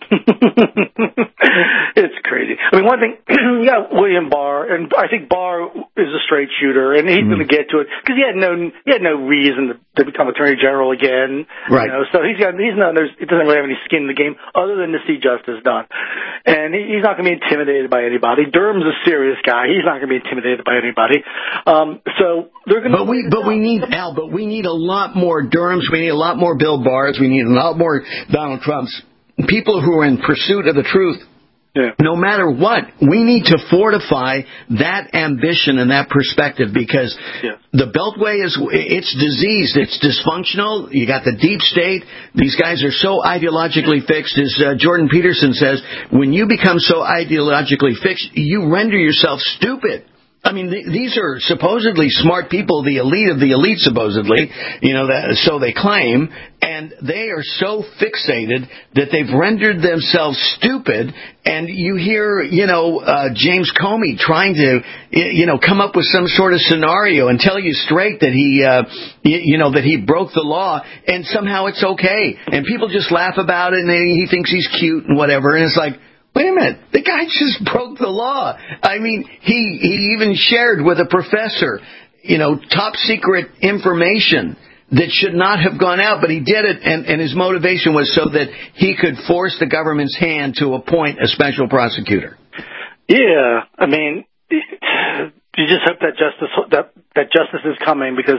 It's crazy. I mean, one thing, you got William Barr, and I think Barr is a straight shooter, and he's mm. going to get to it because he had no he had no reason to, to become Attorney General again. Right. You know, so he's got he's not there's he doesn't really have any skin in the game other than to see justice done, and he, he's not going to be intimidated by anybody. Durham's a serious guy. He's not going to be intimidated by anybody. Um, so they're going to. But we but we need Al. But we need a lot more Durhams. We need a lot more Bill Barrs. We need a lot more Donald Trumps. People who are in pursuit of the truth. Yeah. No matter what, we need to fortify that ambition and that perspective because yeah. the Beltway is, it's diseased, it's dysfunctional. You got the deep state. These guys are so ideologically fixed. As uh, Jordan Peterson says, when you become so ideologically fixed, you render yourself stupid. I mean, th- these are supposedly smart people, the elite of the elite, supposedly, you know, that, so they claim, and they are so fixated that they've rendered themselves stupid, and you hear, you know, uh, James Comey trying to, you know, come up with some sort of scenario and tell you straight that he, uh, you, you know, that he broke the law, and somehow it's okay, and people just laugh about it, and they, he thinks he's cute and whatever, and it's like, wait a minute, the guy just broke the law. I mean, he, he even shared with a professor, you know, top secret information that should not have gone out, but he did it, and, and his motivation was so that he could force the government's hand to appoint a special prosecutor. Yeah, I mean, you just hope that justice that, that justice is coming because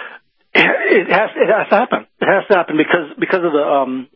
it has it has to happen. It has to happen because because of the um.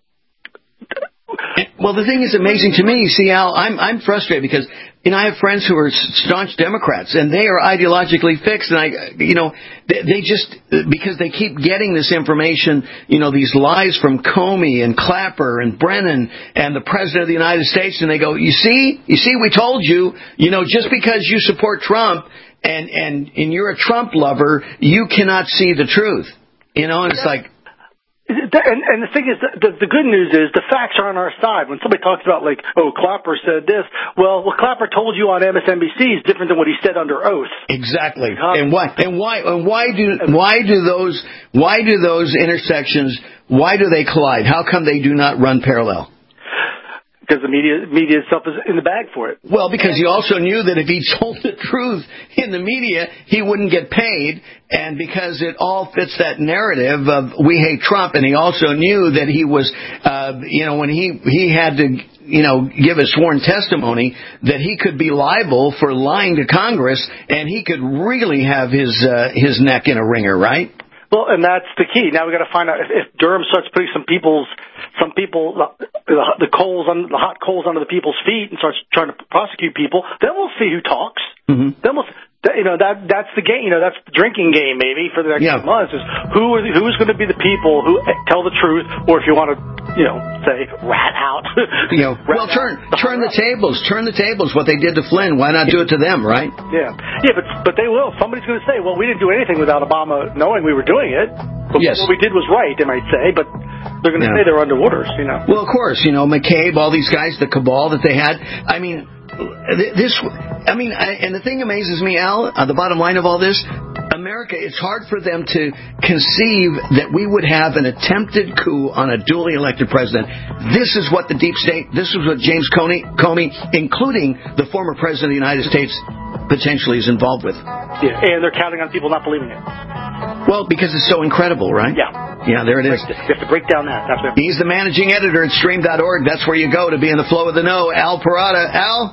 Well, the thing is amazing to me. See, Al, I'm I'm frustrated because you know I have friends who are staunch Democrats and they are ideologically fixed, and I, you know, they, they just because they keep getting this information, you know, these lies from Comey and Clapper and Brennan and the President of the United States, and they go, you see, you see, we told you, you know, just because you support Trump and and and you're a Trump lover, you cannot see the truth, you know, and it's like. And, and the thing is, the, the good news is the facts are on our side. When somebody talks about like, oh, Clapper said this, well, what Clapper told you on M S N B C is different than what he said under oath. Exactly. And why? And why? And why do? Why do those? Why do those intersections? Why do they collide? How come they do not run parallel? Because the media media stuff is in the bag for it. Well, because he also knew that if he told the truth in the media, he wouldn't get paid, and because it all fits that narrative of we hate Trump, and he also knew that he was, uh, you know, when he he had to, you know, give a sworn testimony that he could be liable for lying to Congress, and he could really have his uh, his neck in a wringer, right? Well, and that's the key. Now we got to find out if, if Durham starts putting some people's, some people, the, the coals on the hot coals under the people's feet and starts trying to prosecute people. Then we'll see who talks. Mm-hmm. Then we'll, you know, that that's the game. You know, that's the drinking game maybe for the next yeah. few months. Is who are, who is going to be the people who tell the truth, or if you want to, you know, say rat out. you know, well, turn the turn the tables, turn the tables. What they did to Flynn, why not do it to them, right? Yeah, yeah, but but they will. Somebody's going to say, well, we didn't do anything without Obama knowing we were doing it. But yes. what we did was right, they might say, but they're going to yeah. say they're under orders, you know. Well, of course, you know, McCabe, all these guys, the cabal that they had. I mean, this, I mean, I, and the thing amazes me, Al, uh, the bottom line of all this, America, it's hard for them to conceive that we would have an attempted coup on a duly elected president. This is what the deep state, this is what James Comey, Comey, including the former president of the United States, potentially is involved with. Yeah, and they're counting on people not believing it. Well, because it's so incredible, right? Yeah. Yeah, there it is. You have to break down that. That's what He's the managing editor at stream dot org. That's where you go to be in the flow of the know. Al Parada.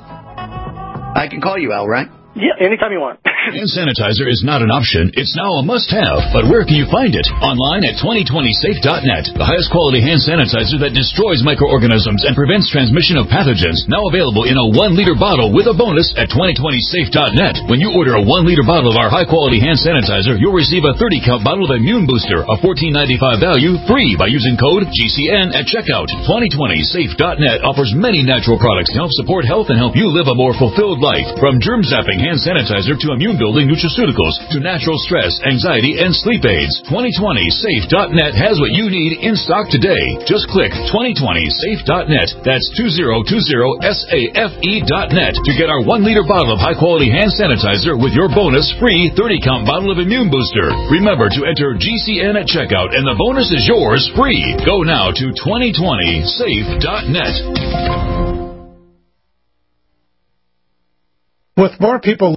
Al? I can call you Al, right? Yeah, anytime you want. Hand sanitizer is not an option. It's now a must-have. But where can you find it? Online at twenty twenty safe dot net. The highest quality hand sanitizer that destroys microorganisms and prevents transmission of pathogens. Now available in a one liter bottle with a bonus at twenty twenty safe dot net. When you order a one liter bottle of our high-quality hand sanitizer, you'll receive a thirty count bottle of Immune Booster, a fourteen ninety-five value, free by using code G C N at checkout. twenty twenty safe dot net offers many natural products to help support health and help you live a more fulfilled life. From germ zapping hand sanitizer to immune immune-building nutraceuticals to natural stress, anxiety, and sleep aids. twenty twenty safe dot net has what you need in stock today. Just click twenty twenty safe dot net. That's two zero two zero safe dot net to get our one-liter bottle of high-quality hand sanitizer with your bonus free thirty-count bottle of Immune Booster. Remember to enter G C N at checkout, and the bonus is yours free. Go now to twenty twenty safe dot net. With more people